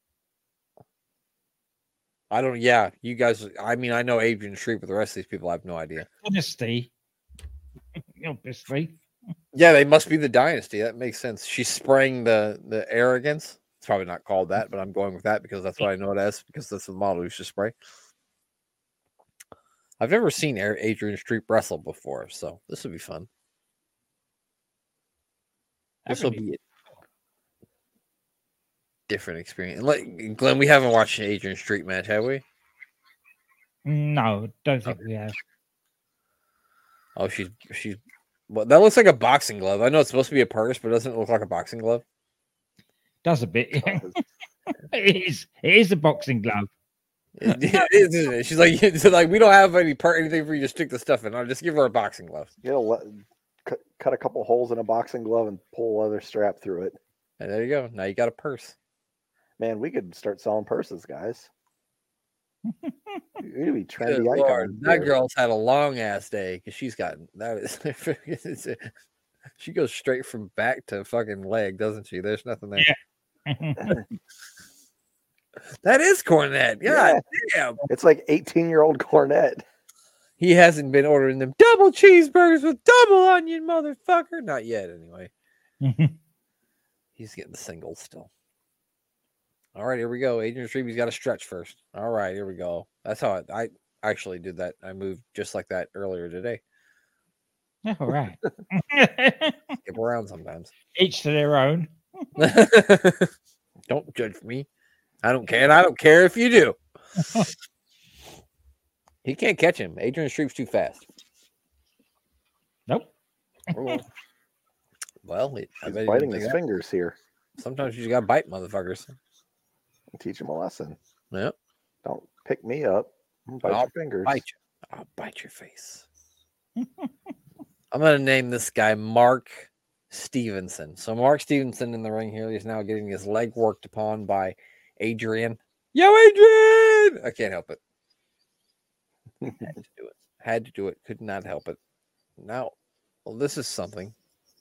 I don't. Yeah, you guys. I mean, I know Adrian Street, but the rest of these people, I have no idea. Honesty. Obviously. Yeah, they must be the Dynasty. That makes sense. She's spraying the arrogance. It's probably not called that, but I'm going with that because that's what I know it as, because that's the model who should spray. I've never seen Adrian Street wrestle before, so this will be fun. This will be a different experience. Like, Glenn, we haven't watched an Adrian Street match, have we? No, don't think we have. Oh, she's. Well, that looks like a boxing glove. I know it's supposed to be a purse, but doesn't it look like a boxing glove? Does a bit, yeah. It is a boxing glove. It is, isn't it? She's like, it's like, we don't have anything for you to stick the stuff in. I'll just give her a boxing glove. You know, cut a couple holes in a boxing glove and pull a leather strap through it. And there you go. Now you got a purse. Man, we could start selling purses, guys. You're gonna be trendy Good icon. Lord, that girl's had a long ass day because she's got that is. She goes straight from back to fucking leg, doesn't she? There's nothing there. Yeah. That is Cornette. God damn. It's like 18-year-old Cornette. He hasn't been ordering them double cheeseburgers with double onion, motherfucker. Not yet, anyway. He's getting the singles still. All right, here we go. Adrian Street, got to stretch first. All right, here we go. That's how I actually did that. I moved just like that earlier today. All right. Skip around sometimes. Each to their own. Don't judge me. I don't care. And I don't care if you do. He can't catch him. Adrian Street's too fast. Nope. Well, I He's bet biting his fingers here. Sometimes you just gotta bite motherfuckers. Teach them a lesson. Yep. Don't pick me up. Bite your fingers. I'll bite your face. I'm gonna name this guy Mark Stevenson. So Mark Stevenson in the ring here. He's now getting his leg worked upon by Adrian. Yo, Adrian! I can't help it. Had to do it. Could not help it. Now, well, this is something.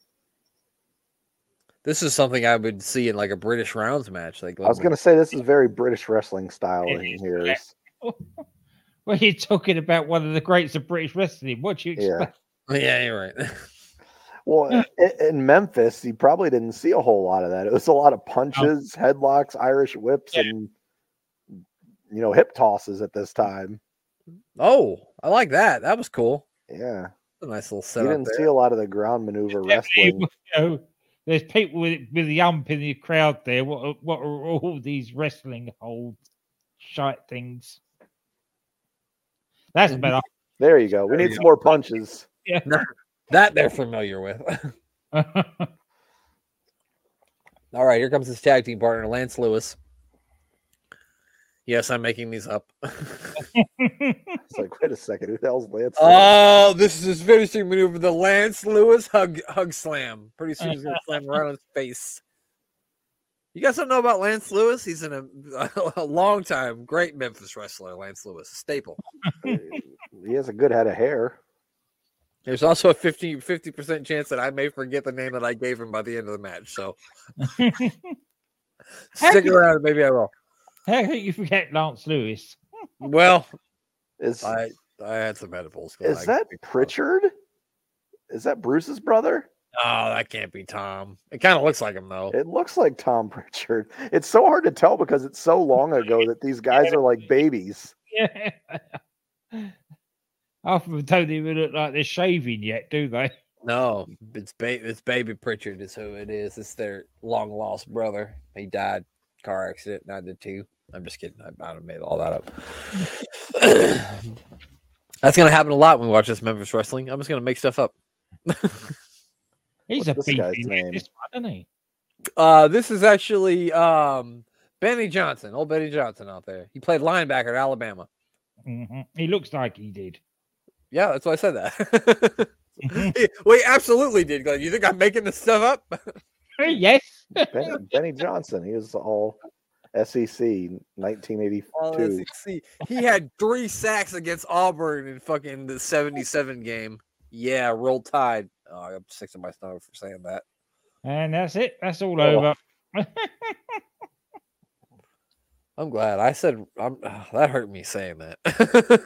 This is something I would see in like a British rounds match. Like I was going to say, this is very British wrestling style in here. Yeah. Well, you're talking about one of the greats of British wrestling. What you expect? Yeah, you're right. Well, in Memphis, you probably didn't see a whole lot of that. It was a lot of punches, headlocks, Irish whips, and hip tosses at this time. Oh, I like that. That was cool. Yeah, a nice little setup. You didn't see a lot of the ground maneuver wrestling. There's people with the ump in the crowd there. What are all these wrestling old shite things? That's better. There you go. We need some more punches. Yeah. That they're familiar with. All right, here comes his tag team partner, Lance Lewis. Yes, I'm making these up. It's like, wait a second, who the hell's Lance Lewis? Oh, this is his finishing maneuver, the Lance Lewis hug slam. Pretty soon he's going to slam right on his face. You guys don't know about Lance Lewis? He's in a long time, great Memphis wrestler, Lance Lewis, a staple. He has a good head of hair. There's also a 50% chance that I may forget the name that I gave him by the end of the match. So stick around, maybe I will. How can you forget Lance Lewis? Well, I had some edibles. Is that Pritchard? Is that Bruce's brother? Oh, that can't be Tom. It kind of looks like him, though. It looks like Tom Pritchard. It's so hard to tell because it's so long ago that these guys are like babies. Yeah. Half of them don't even look like they're shaving yet, do they? No, it's baby Pritchard is who it is. It's their long lost brother. He died car accident, and I did too. I'm just kidding. I might have made all that up. That's gonna happen a lot when we watch this Memphis wrestling. I'm just gonna make stuff up. He's What's a this guy's beefy name? this one, isn't he? This is actually Benny Johnson, old Benny Johnson out there. He played linebacker at Alabama. Mm-hmm. He looks like he did. Yeah, that's why I said that. We absolutely did. You think I'm making this stuff up? Yes. Benny Johnson. He was all SEC 1982. All SEC. He had 3 sacks against Auburn in fucking the 77 game. Yeah, roll tide. Oh, I'm sick to my stomach for saying that. And that's it. That's all over. I'm glad. I said that hurt me saying that.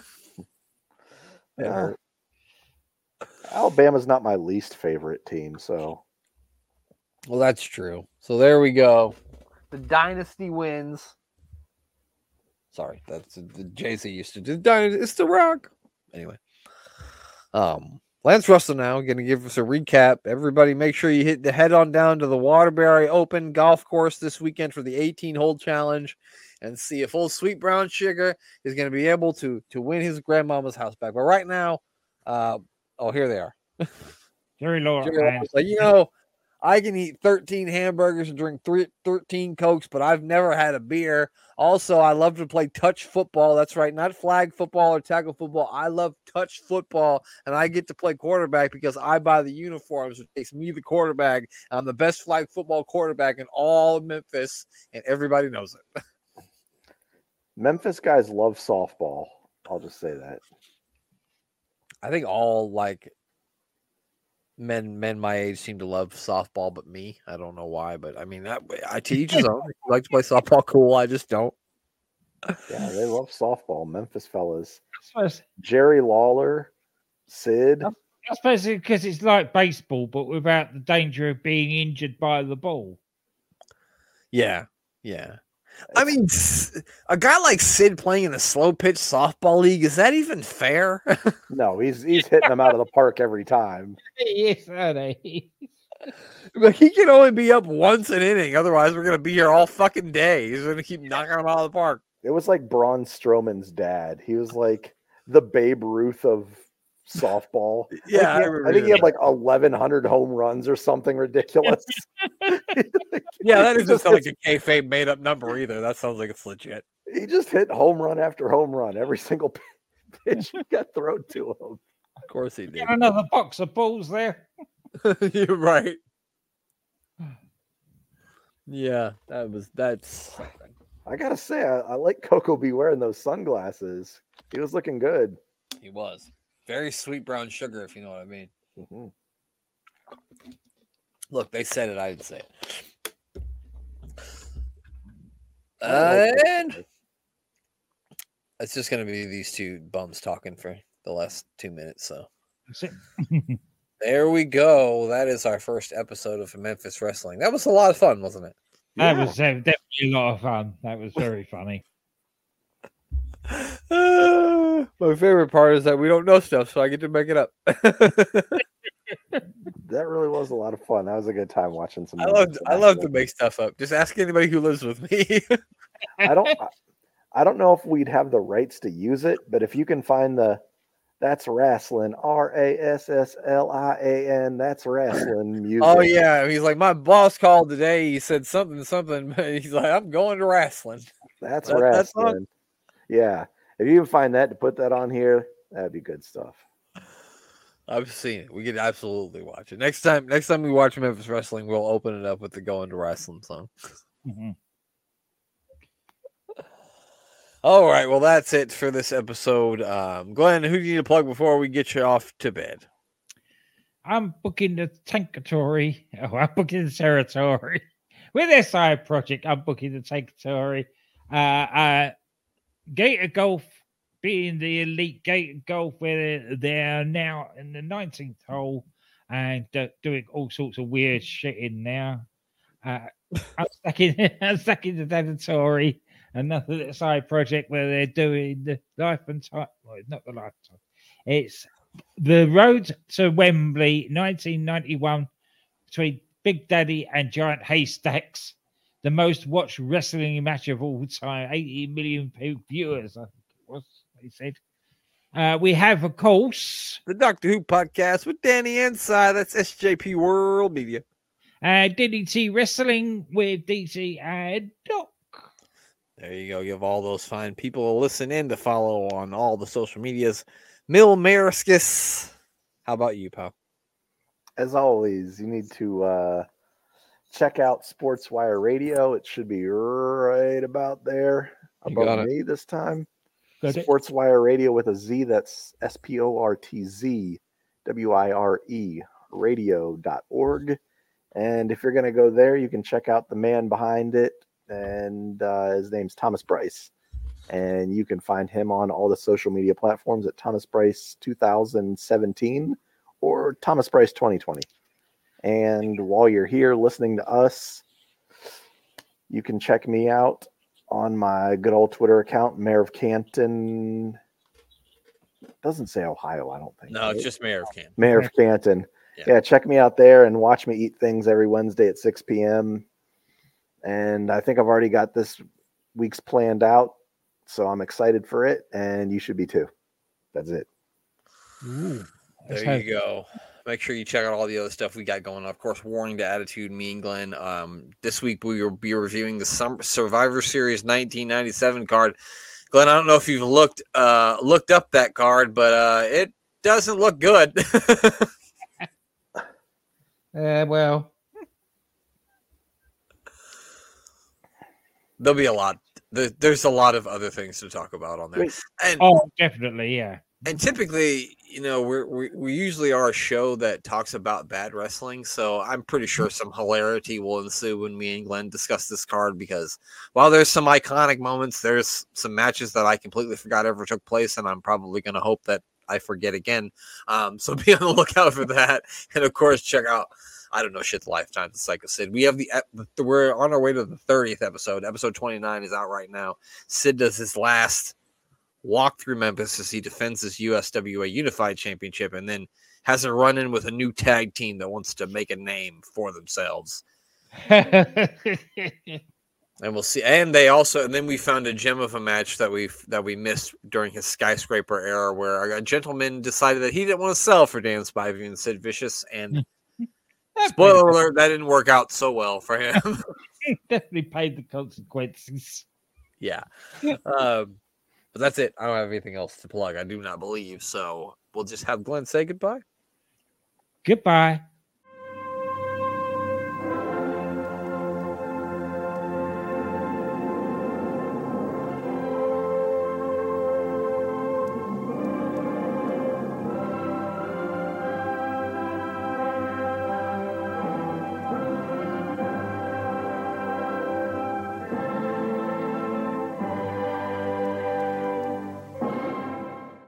Alabama's not my least favorite team, so. Well, that's true. So there we go. The dynasty wins. Sorry, that's the Jay-Z used to do. It's the Rock. Anyway, Lance Russell now going to give us a recap. Everybody, make sure you head on down to the Waterbury Open golf course this weekend for the 18-hole challenge, and see if old Sweet Brown Sugar is going to be able to win his grandmama's house back. But right now, here they are. Jerry Lawler. Like, I can eat 13 hamburgers and drink 13 Cokes, but I've never had a beer. Also, I love to play touch football. That's right, not flag football or tackle football. I love touch football, and I get to play quarterback because I buy the uniforms, which makes me the quarterback. I'm the best flag football quarterback in all of Memphis, and everybody knows it. Memphis guys love softball. I'll just say that. I think all men my age seem to love softball, but me, I don't know why. But I mean, I teach his own. I like to play softball, cool. I just don't. Yeah, they love softball. Memphis fellas. Jerry Lawler, Sid. I suppose because it's like baseball, but without the danger of being injured by the ball. Yeah. I mean, a guy like Sid playing in a slow pitch softball league, is that even fair? No, he's hitting them out of the park every time. Yes, are But he can only be up once an inning. Otherwise, we're going to be here all fucking day. He's going to keep knocking them out of the park. It was like Braun Strowman's dad. He was like the Babe Ruth of softball. Yeah, I think he had like 1,100 home runs or something ridiculous. Yeah, that He doesn't just sound like a kayfabe made up number either. That sounds like it's legit. He just hit home run after home run. Every single pitch he got thrown to him. Of course he did. Get another box of balls there. You're right. Yeah, that's something. I gotta say, I like Coco B wearing those sunglasses. He was looking good. He was very sweet brown sugar, if you know what I mean. Mm-hmm. Look, they said it. I didn't say it. And it's just going to be these two bums talking for the last 2 minutes. So That's it. there we go. That is our first episode of Memphis Wrestling. That was a lot of fun, wasn't it? That was definitely a lot of fun. That was very funny. My favorite part is that we don't know stuff, so I get to make it up. That really was a lot of fun. That was a good time watching some. I love to make stuff up. Just ask anybody who lives with me. I don't know if we'd have the rights to use it, but if you can find that's wrestling, RASSLIAN, that's wrestling music. Oh yeah, he's like, my boss called today. He said something. He's like, I'm going to wrestling. That's wrestling. Yeah, if you can find that to put that on here, that'd be good stuff. I've seen it. We could absolutely watch it. Next time we watch Memphis Wrestling, we'll open it up with the Going to Wrestling song. Mm-hmm. All right, well, that's it for this episode. Glenn, who do you need to plug before we get you off to bed? I'm booking the Tankatory. Oh, I'm booking the territory. With SI Project, I'm booking the Tankatory. Gator Golf being the elite Gator Golf, where they're now in the 19th hole and doing all sorts of weird shit in there. I'm stuck in the Tankatory. Another side project where they're doing the life and time. Well, not the lifetime. It's the Road to Wembley, 1991, between Big Daddy and Giant Haystacks. The most watched wrestling match of all time. 80 million viewers, I think it was, they said. We have, of course, the Doctor Who podcast with Danny Inside. That's SJP World Media. DDT Wrestling with DC and Doc. There you go. You have all those fine people to listen in, to follow on all the social medias. Mil Mariskis. How about you, pal? As always, you need to check out Sportswire Radio. It should be right about there above me this time. Sportswire Radio with a Z. That's SPORTZ WIRE radio.org. And if you're going to go there, you can check out the man behind it. And his name's Thomas Bryce, and you can find him on all the social media platforms at Thomas Bryce 2017 or Thomas Bryce 2020. And while you're here listening to us, you can check me out on my good old Twitter account, Mayor of Canton. Doesn't say Ohio, I don't think. No, it's just Mayor of Canton. Mayor of Canton. Yeah, check me out there and watch me eat things every Wednesday at 6 p.m. And I think I've already got this week's planned out, so I'm excited for it, and you should be too. That's it. Ooh, there you go. Make sure you check out all the other stuff we got going on. Of course, Warning to Attitude, me and Glenn. This week we will be reviewing the Survivor Series 1997 card. Glenn, I don't know if you've looked up that card, but it doesn't look good. Well. There'll be a lot. There's a lot of other things to talk about on there. And, definitely, yeah. And typically, we usually are a show that talks about bad wrestling, so I'm pretty sure some hilarity will ensue when me and Glenn discuss this card, because while there's some iconic moments, there's some matches that I completely forgot ever took place, and I'm probably going to hope that I forget again. So be on the lookout for that. And of course, check out the Lifetime of Psycho Sid. We have we're on our way to the 30th episode. Episode 29 is out right now. Sid does his last walk through Memphis as he defends his USWA Unified Championship, and then has a run in with a new tag team that wants to make a name for themselves. And we'll see. And then we found a gem of a match that we missed during his skyscraper era, where a gentleman decided that he didn't want to sell for Dan Spivey and Sid Vicious. And spoiler alert, that didn't work out so well for him. He definitely paid the consequences. Yeah. But that's it. I don't have anything else to plug. I do not believe. So we'll just have Glenn say goodbye. Goodbye.